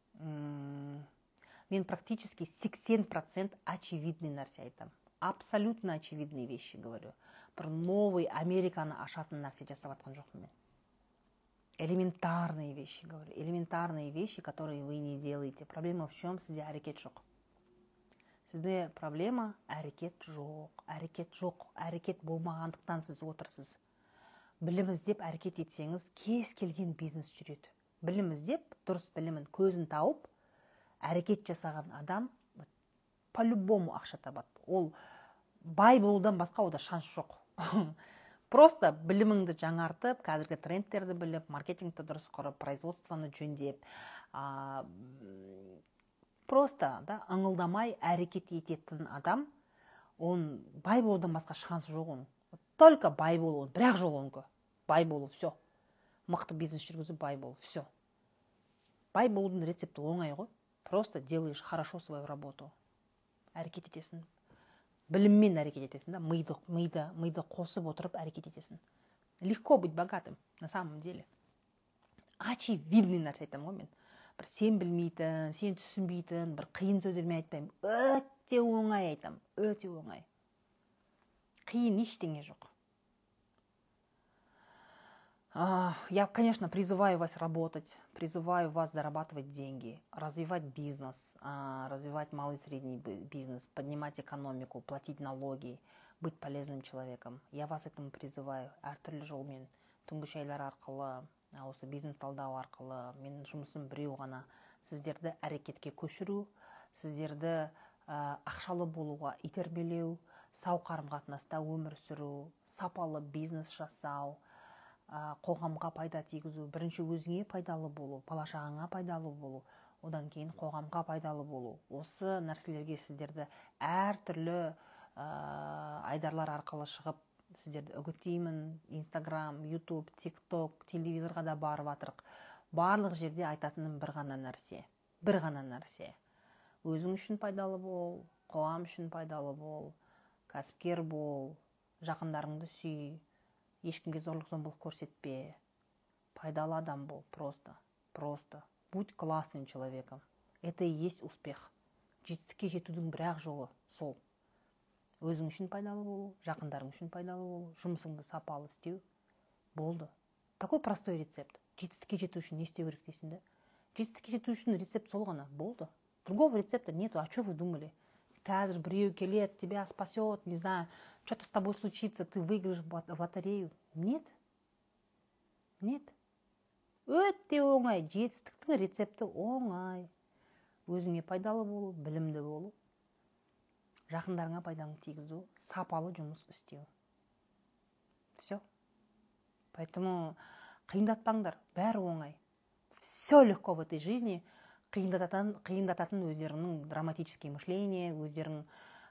мен практически сексен процент очевидный нәрсе айтамын. Абсолютно очевидные вещи говорю. Бір новый Американы ашатын нәрсе жасап жатқан жоқпын мен. Элементарные вещи говорю. Элементарные вещи, которые вы не делаете. Проблема в чем? Сізде әрекет жоқ. Сізде проблема әрекет жоқ. Әрекет жоқ. Әрекет болмағандықтан сіз отырсыз. Білім іздеп әрекет етсеңіз, кез келген бизнес жүреді. Білім іздеп, дұрыс білімін көзін тауып, әрекет жасаған адам по-любому ақша табады. Ол бай болудан басқа ода шанс жоқ. Просто біліміңді жаңартып, қазіргі трендтерді біліп, маркетингті дұрыс құрып, производствоны жөндеп, а, просто да, ыңылдамай әрекет ететін адам, он бай болудан басқа шанс жоқ оның. Только бай болу, бірақ жол онғы. Бай болу, все. Мықты бизнес жүргізіп бай болу, все. Бай болудың рецепті оңай ғой. Просто делаешь хорошо свою работу. Әрекет етесің. Біліммен әрекет етесің, да, миды, миды, миды қосып отырып әрекет етесің. Легко быть богатым, на самом деле. Очевидный нәрсе айтамын ғой мен. Бір сен білмейтін, сен түсінбейтін, бір қиын сөздермен айтпаймын. Өте оңай айтамын, өте оңай. Қиын ештеңе жоқ. Я, конечно, призываю вас работать, призываю вас зарабатывать деньги, развивать бизнес, развивать малый и средний бизнес, поднимать экономику, платить налоги, быть полезным человеком. Я вас этому призываю. Әртүрлі жолмен, түнгі шайлар арқылы, осы бизнес талдау арқылы, менің жұмысым біреу ғана, сіздерді әрекетке көшіру, сіздерді ақшалы болуға итермелеу, сау қарым-қатынаста өмір сүру, сапалы бизнес жасау, қоғамға пайда тигізу. Бірінші өзіңе пайдалы болу, бала-шағаңа пайдалы болу, одан кейін қоғамға пайдалы болу. Осы нәрселерге сіздерді әртүрлі айдарлар арқылы шығып, сіздерді үгіттеймін. Инстаграм, ютуб, тикток, телевизорға да барып атырық. Барлық жерде айтатыным бір ғана нәрсе. Бір ғана нәрсе. Өзің үшін пайдалы бол, қоғам үшін пайдалы бол, кәсіпкер бол, жақындарыңды сүй, ешкімге зорлық-зомбылық көрсетпе, пайдалы адам бол, просто, просто. Будь классным человеком. Это и есть успех. Жетістікке жетудің бір-ақ жолы сол. Өзің үшін пайдалы болу, жақындарың үшін пайдалы болу, жұмысыңды сапалы істеу. Болды. Такой простой рецепт. Жетістікке жету үшін не істеу керек дейсің да? Жетістікке жету үшін рецепт сол ғана. Болды. Другого рецепта нету. А что вы думали? Қазір біреу келет, тебя спасет, не знаю, что-то с тобой случится, ты выиграешь в лотерею. Нет. Нет. Өте оңай, жетістіктің рецепті оңай. Өзіңе пайдалы болу, білімді болу, жақындарыңа пайданы тигізу, сапалы жұмыс істеу. Все. Поэтому қиындатпаңдар, бәрі оңай. Все легко в этой жизни. Қиындататын, қиындататын өздерінің драматические мышления, өздерің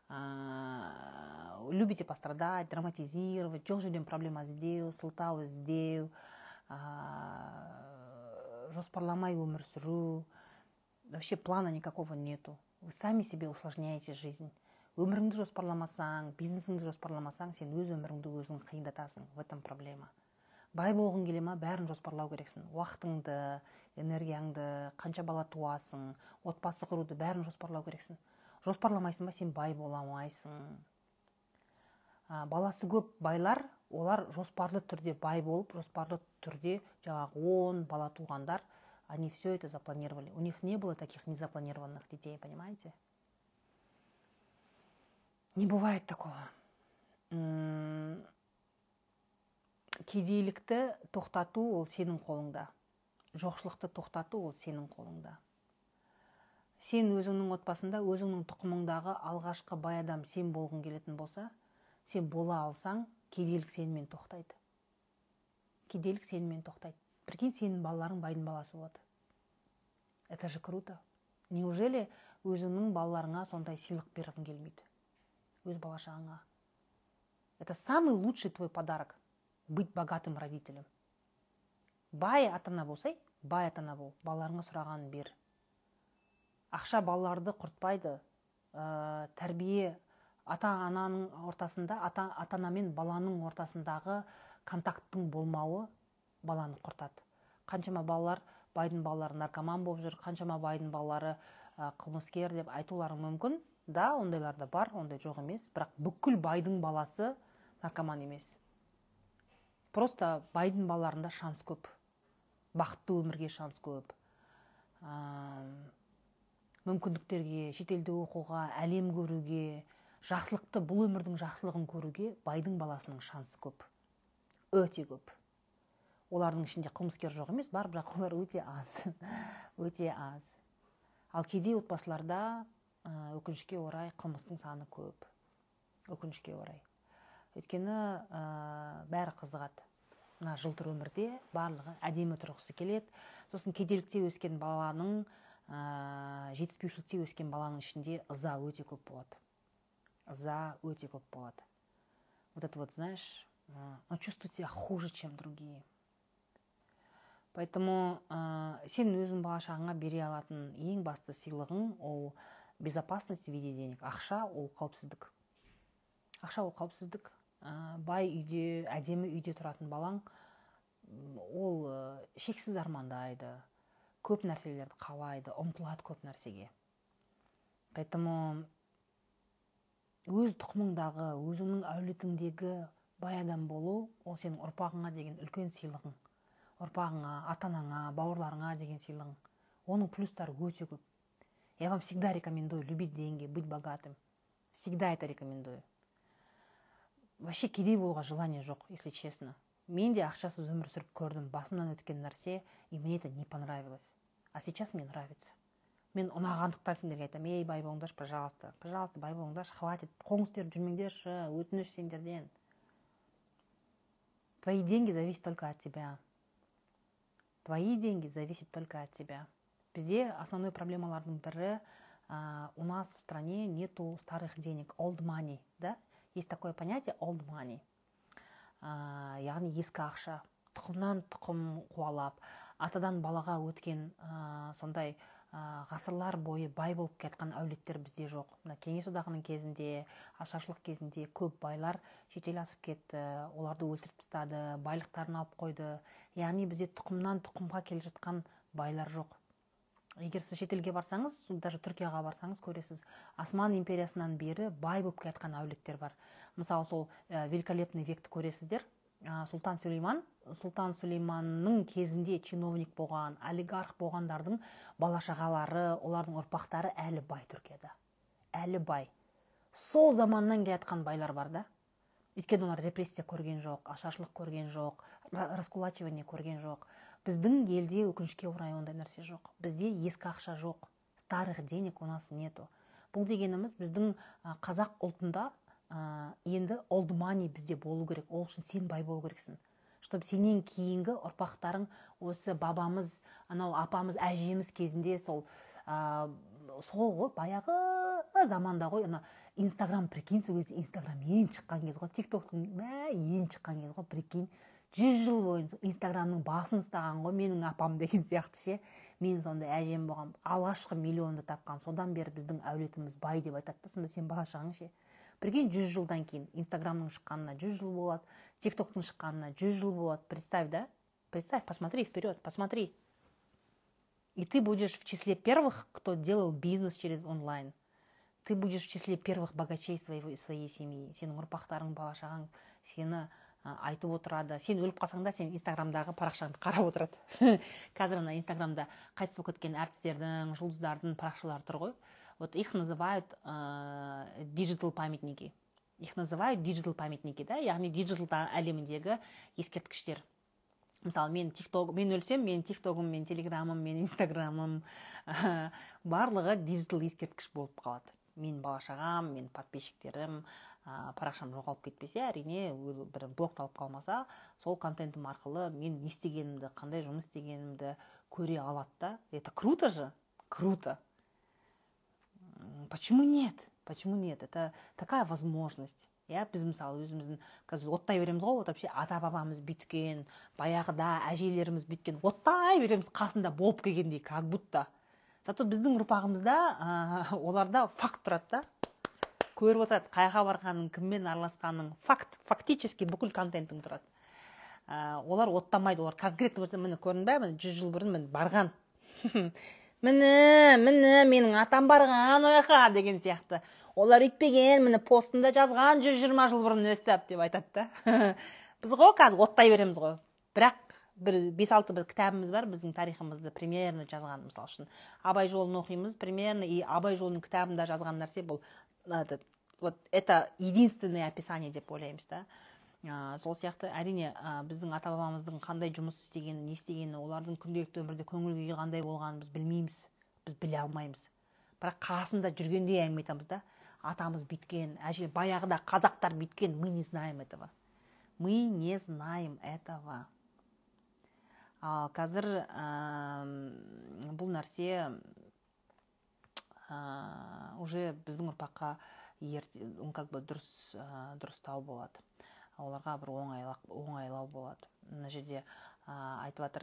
ә, любите пострадать, драматизировать, жоқ жерден проблема іздеу, сылтау іздеу, ә, жоспарламай өмір сүру. Вообще плана никакого нету. Вы сами себе усложняете жизнь. Өміріңді жоспарламасаң, бизнесіңді жоспарламасаң, сен өз өміріңді өзің қиындатасың. В этом проблема. Бай болғың келе ма, бәрін жоспарлау керексің. Уақытыңды, энергияңды, қанша бала туасың, отбасы құруды бәрін жоспарлау керексің. Жоспарламайсың ба, сен бай бола алмайсың. А, баласы көп байлар, олар жоспарлы түрде бай болып, жоспарлы түрде жаңағы он бала туғандар, они все это запланировали. У них не было таких незапланированных детей, понимаете? Не бывает такого. Кедейлікті тоқтату ол сенің қолыңда. Жоқшылықты тоқтату ол сенің қолыңда. Сен өзіңнің отбасында, өзіңнің тұқымыңдағы алғашқы бай адам сен болғың келетін болса, сен бола алсаң, кедейлік сенімен тоқтайды. Кедейлік сенімен тоқтайды. Прикинь, сенің балаларың байдың баласы болады. Это же круто. Неужели өзіңнің балаларыңа сондай сыйлық бергің келмейді? Өз бала-шағаңа. Это самый лучший твой подарок. Быть богатым родителем. Бай ата-ана болсай, бай ата-ана бол. Балаларыңа сұрағанын бер. Ақша балаларды құртпайды. Ә, тәрбие ата-ананың ортасында, ата-ана мен баланың ортасындағы контакттың болмауы баланы құртады. Қаншама балалар, байдың балалары наркоман болып жүр, қаншама байдың балалары ә, қылмыскер деп айтулары мүмкін. Да, ондайлар да бар, ондай жоқ емес. Бірақ бүкіл байдың баласы наркоман емес. Просто байдың балаларында шанс көп. Бақытты өмірге шанс көп. Ә, мүмкіндіктерге, шетелде оқуға, әлем көруге, жақсылықты, бұл өмірдің жақсылығын көруге байдың баласының шансы көп. Өте көп. Олардың ішінде қылмыскер жоқ емес, бар, бірақ олар өте аз. Өте аз. Ал кедей отбасыларда өкінішке орай қылмыстың саны көп. Өкінішке орай. Өйткені ә, бәрі қызығады. Мына жылтыр өмірде барлығы әдемі тұрғысы келеді. Сосын кедейлікте өскен баланың, ә, жетіспеушілікте өскен баланың ішінде ыза өте көп болады. Ыза өте көп болады. Вот это вот, знаешь, он чувствует себя хуже, чем другие. Поэтому ә, сен өзің бала-шағаңа бере алатын ең басты сыйлығың ол безопасность в виде денег. Ақша ол қауіпсіздік. Ақша ол қауіпсіздік. Ә, бай үйде, әдемі үйде тұратын балаң, ол ә, шексіз армандайды, көп нәрселерді қалайды, ұмтылады көп нәрсеге. Поэтому өз тұқымыңдағы, өзіңнің әулетіңдегі бай адам болу, ол сенің ұрпағыңа деген үлкен сыйлығың. Ұрпағыңа, ата-анаңа, бауырларыңа деген сыйлығың. Оның плюстары өте көп. Я вам всегда рекомендую любить деньги, быть богатым. Всегда это рекомендую. Вообще кедей болуға желание жоқ, если честно. Мен де ақшасыз өмір сүріп көрдім, басымнан өткен нәрсе, и мне это не понравилось. А сейчас мне нравится. Мен ұнағандықтан сендерге айтам, ей, бай болыңдаршы, пожалуйста, пожалуйста, бай болыңдаршы, хватит, қоңызтер жүрмеңдерші, өтініш сендерден. Твои деньги зависят только от тебя. Твои деньги зависят только от тебя. Бізде основной проблемалардың бірі, uh, у нас в стране нету старых денег, old money, да? Есть такое понятие old money. Uh, яғни ескі ақша, тұқымнан тұқым қуалап, атадан балаға өткен uh, сондай uh, ғасырлар бойы бай болып кеткен әулеттер бізде жоқ. Кеңес одағының кезінде, ашаршылық кезінде көп байлар шетел асып кетті, оларды өлтіріп тастады, байлықтарын алып қойды. Яғни бізде тұқымнан тұқымға келе жатқан байлар жоқ. Егер сіз шетелге барсаңыз, даже Түркияға барсаңыз көресіз, Осман империясынан бері бай болып кеткен әулеттер бар. Мысалы, сол ә, великолепный векті көресіздер. Ә, Сұлтан Сүлейман, Сұлтан Сүлейманның кезінде чиновник болған, олигарх болғандардың бала-шағалары, олардың ұрпақтары әлі бай Түркияда. Әлі бай. Сол заманнан келатқан байлар бар да. Өйткені олар репрессия көрген жоқ, ашаршылық көрген жоқ, раскулачивание көрген жоқ. Біздің елде өкінішке орай ондай нәрсе жоқ. Бізде ескі ақша жоқ. Старых денег у нас нету. Бұл дегеніміз біздің қазақ ұлтында енді old money бізде болу керек. Ол үшін сен бай болу керексің. Чтобы сенен кейінгі ұрпақтарың осы бабамыз, анау апамыз, әжеміз кезінде сол сол ғой, баяғы заманда ғой, ана Инстаграм, прикинь, сол кезде Инстаграм ең шыққан кез ғой, тиктоктың мә ең шыққан кез ғой, прикинь, жүз жыл бойы Инстаграмның басын ұстаған ғой менің апам деген сияқты ше. Мен сонда әжем болған, алғашқы миллионды тапқан, содан бері біздің әулетіміз бай деп айтады да, сонда сен бала-шағаң ше. Прикинь, жүз жылдан кейін Инстаграмның шыққанына жүз жыл болады, тиктоктың шыққанына жүз жыл болады. Представь, да? Представь, посмотри вперед, посмотри. И ты будешь в числе первых, кто делал бизнес через онлайн. Ты будешь в числе первых богачей своей, своей семьи. Сенің ұрпақтарың, бала-шағаң сені айтып отырады. Сен өліп қалсаң да, сен Инстаграмдағы парақшаңды қарап отырады. Қазір ана Инстаграмда қайтыс болып кеткен әртістердің, жұлдыздардың парақшалары тұр ғой. Вот их называют диджитал памятники. Их называют диджитал памятники, да? Яғни диджитал әлеміндегі ескерткіштер. Мысалы, мен тикток, мен өлсем, мен тиктогым, мен телеграмым, мен инстаграмым барлығы диджитал ескерткіш болып қалады. Мен бала-шағам, мен подписчиктерім, парақшам жоғалып кетпесе, әрине бір блокталып қалмаса, сол контентім арқылы мен не істегенімді, қандай жұмыс істегенімді көре алады да. Это круто же? Круто. Почему нет? Почему нет? Это такая возможность. Я біз мысалы өзіміздің қазір оттай береміз ғой, вот вообще ата-бабамыз бүйткен, баяғыда әжелеріміз бүйткен, оттай береміз қасында болып келгендей, как будто. Зато біздің ұрпағымызда оларда факт тұрады да. Көріп отырады, қайға барғаның, кіммен араласқаның, факт, фактически бүкіл контентің тұрады. Олар оттамайды, олар конкретно көрсе, міне көрдің бе, міне жүз жыл бұрын мен барған. Міне, міне, менің атам барған ойға деген сияқты. Олар үйтпеген, міне постында жазған жүз жиырма жыл бұрын өстіп деп айтады да. Біз ғой қазір оттай береміз ғой. Бірақ бір бес алты бір кітабымыз бар, біздің тарихымызды примерно жазған, мысалы үшін. Абай жолын оқимыз, примерно, и Абай жолының кітабында жазған нәрсе бұл, вот это единственное описание деп ойлаймыз да. Сол сияқты әрине біздің ата-бабамыздың қандай жұмыс істегені, не істегені, олардың күнделікті өмірде көңіл күйі қандай болғанын біз білмейміз, біз біле алмаймыз. Бірақ қасында жүргенде әңгіме айтамыз да. Атамыз біткен, әже баяғыда қазақтар біткен, мы не знаем этого. Мы не знаем этого. Ал қазір бұл нәрсе уже біздің ұрпаққа как бы дұрыстау болады. Оларға бір оңайлау болады. Мына жерде айтып жатыр,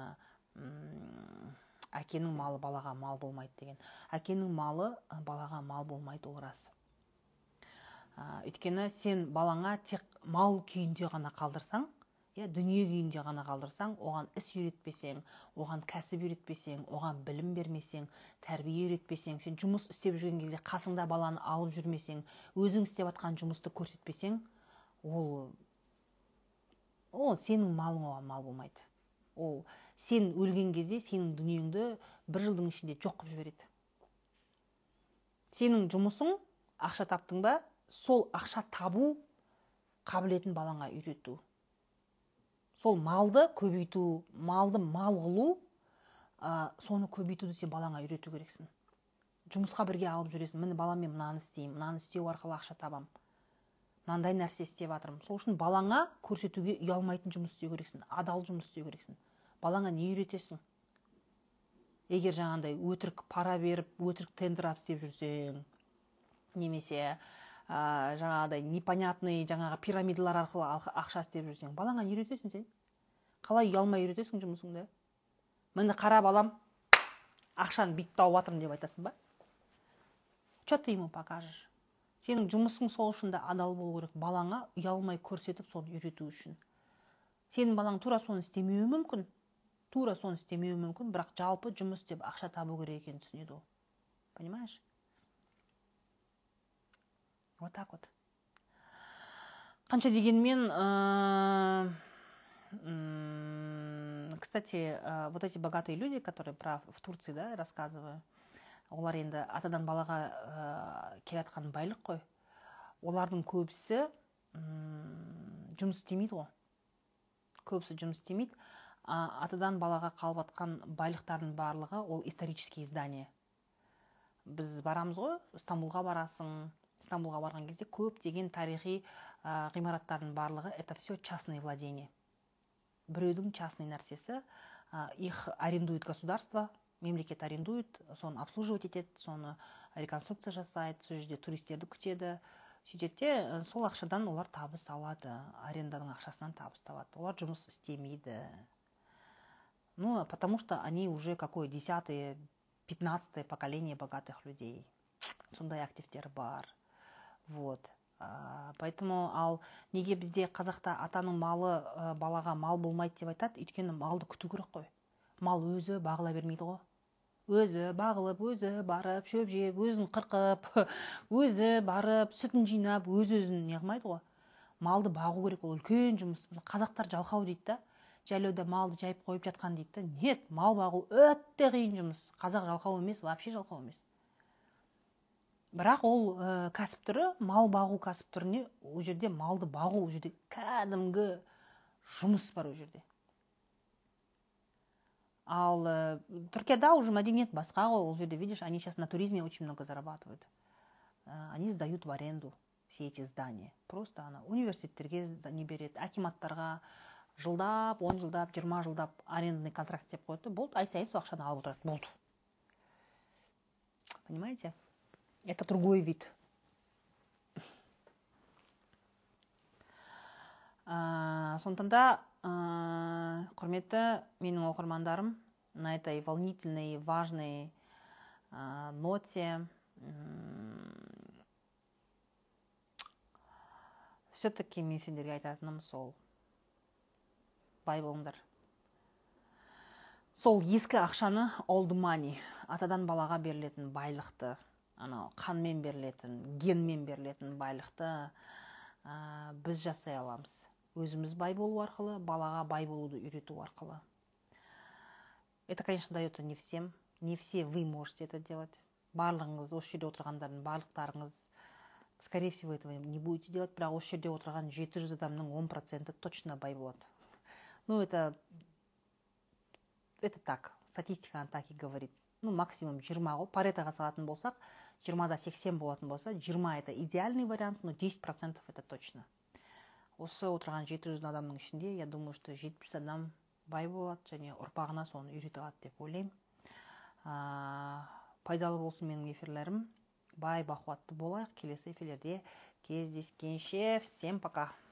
әкенің малы балаға мал болмайды деген. Әкенің малы балаға мал болмайды, ол рас. Өйткені сен балаңа тек мал күйінде ғана қалдырсаң, дүние күйінде ғана қалдырсаң, оған іс үйретпесең, оған кәсіп үйретпесең, оған білім бермесең, тәрбие үйретпесең, сен жұмыс істеп жүрген кезде қасыңда баланы алып жүрмесең, өзің істеп жатқан жұмысты көрсетпесең, ол ол сенің малың оған мал болмайды. Ол сен өлген кезде сенің дүниеңді бір жылдың ішінде жоқ қылып жібереді. Сенің жұмысың ақша таптың ба, сол ақша табу қабілетін балаңа үйрету. Сол малды көбейту, малды мал қылу, соны көбейтуді сен балаңа үйрету керексің. Жұмысқа бірге алып жүресің. Міне балам, мен мынаны істеймін, мынаны істеу арқылы ақша табам. Мынандай нәрсе істеп жатырмын. Сол үшін балаңа көрсетуге ұялмайтын жұмыс істеу керексің, адал жұмыс істеу керексің. Балаңа не үйретесің? Егер жаңағындай өтірік пара беріп, өтірік тендер істеп жүрсең, немесе жаңағыдай непонятный жаңағы пирамидалар арқылы ақша істеп жүрсең, балаңа не үйретесің сен? Қалай ұялмай үйретесің жұмысыңды? Міне қара балам, ақшаны бүйтіп тауып жатырмын деп айтасың ба? Что ты ему покажешь? Сенің жұмысың сол үшін де адал болу керек. Балаңа ұялмай көрсетіп, соны үйрету үшін. Сенің балаң тура соны істемеуі мүмкін. Тура соны істемеуі мүмкін, бірақ жалпы жұмыс істеп ақша табу керек екенін түсінеді ол. Понимаешь? Вот так вот. Қанша дегенмен, кстати, вот эти богатые люди, которые в Турции, да, рассказываю, олар енді атадан балаға келатқан байлық қой. Олардың көбісі жұмыс істемейді ғой. Көбісі жұмыс істемейді. атадан балаға қалып жатқан байлықтардың барлығы ол исторические здания. Біз барамыз ғой, Стамбулға барасың. Стамбулға барған кезде көптеген тарихи ғимараттардың барлығы это все частные владения. Біреудің частный нәрсесі, их арендует государство, мемлекет арендует, соны обслуживать етеді, соны реконструкция жасайды, сол жерде туристерді күтеді. Сөйтеді, сол ақшадан олар табыс алады, аренданың ақшасынан табыс табады. Олар жұмыс істемейді. Ну, потому что они уже какое десятое, пятнадцатое поколение богатых людей. Сондай активтер бар. Вот. Поэтому ал неге бізде қазақта атаның малы балаға мал болмайды деп айтады, өйткені малды күту керек қой. Мал өзі бағыла бермейді ғой. Өзі бағылып, өзі барып, шөп жеп, өзін қырқып, өзі барып, сүтін жинап, өз-өзін не қылмайды ғой. Малды бағу керек, ол үлкен жұмыс. Қазақтар жалқау дейді да, жайлауда малды жайып қойып жатқан дейді да. Нет, мал бағу өте қиын жұмыс. Қазақ жалқау емес, вообще жалқау емес. Бірақ ол ә, кәсіп түрі, мал бағу кәсіп түріне, ол жерде малды бағу, ол жерде кәдімгі жұмыс бар ол жерде. Ал ә, Түркияда уже мәдениет басқа ғой, ол жерде, видишь, они сейчас на туризме очень много зарабатывают. Ә, они сдают в аренду все эти здания. Просто ана университеттерге не береді, акиматтарға жылдап, он жылдап, жиырма жылдап арендный контракт деп қойды. Болды, ай сайын сол ақшаны алып отырады. Болды. Понимаете? Это другой вид. Ә, сондықтан да, ә, құрметті менің оқырмандарым, на этой волнительной, важной ә, ноте все-таки мен сендерге айтатыным сол. Бай болыңдар. Сол ескі ақшаны old money, атадан балаға берілетін байлықты, анау қанмен берілетін, генмен берілетін байлықты ә, біз жасай аламыз. Өзіміз бай болу арқылы, балаға бай болуды үйрету арқылы. Это, конечно, дается не всем. Не все вы можете это делать. Барлығыңыз, осы жерде отырғандардың барлықтарыңыз, скорее всего, этого не будете делать, бірақ осы жерде отырған жеті жүз адамның он проценті точно бай болады. Ну, это, это так, статистика так и говорит. Ну, максимум жиырма ғой. Паретоға салатын болсақ, жиырмада сексен болатын болса, жиырма это идеальный вариант, но десять процентов это точно. Осы отырған жеті жүз адамның ішінде, я думаю, что жетпіс адам бай болады, және ұрпағына соны үйрете алады деп ойлаймын. Пайдалы болсын менің эфирлерім. Бай бақуатты болайық. Келесі эфирлерде кездескенше. Всем пока.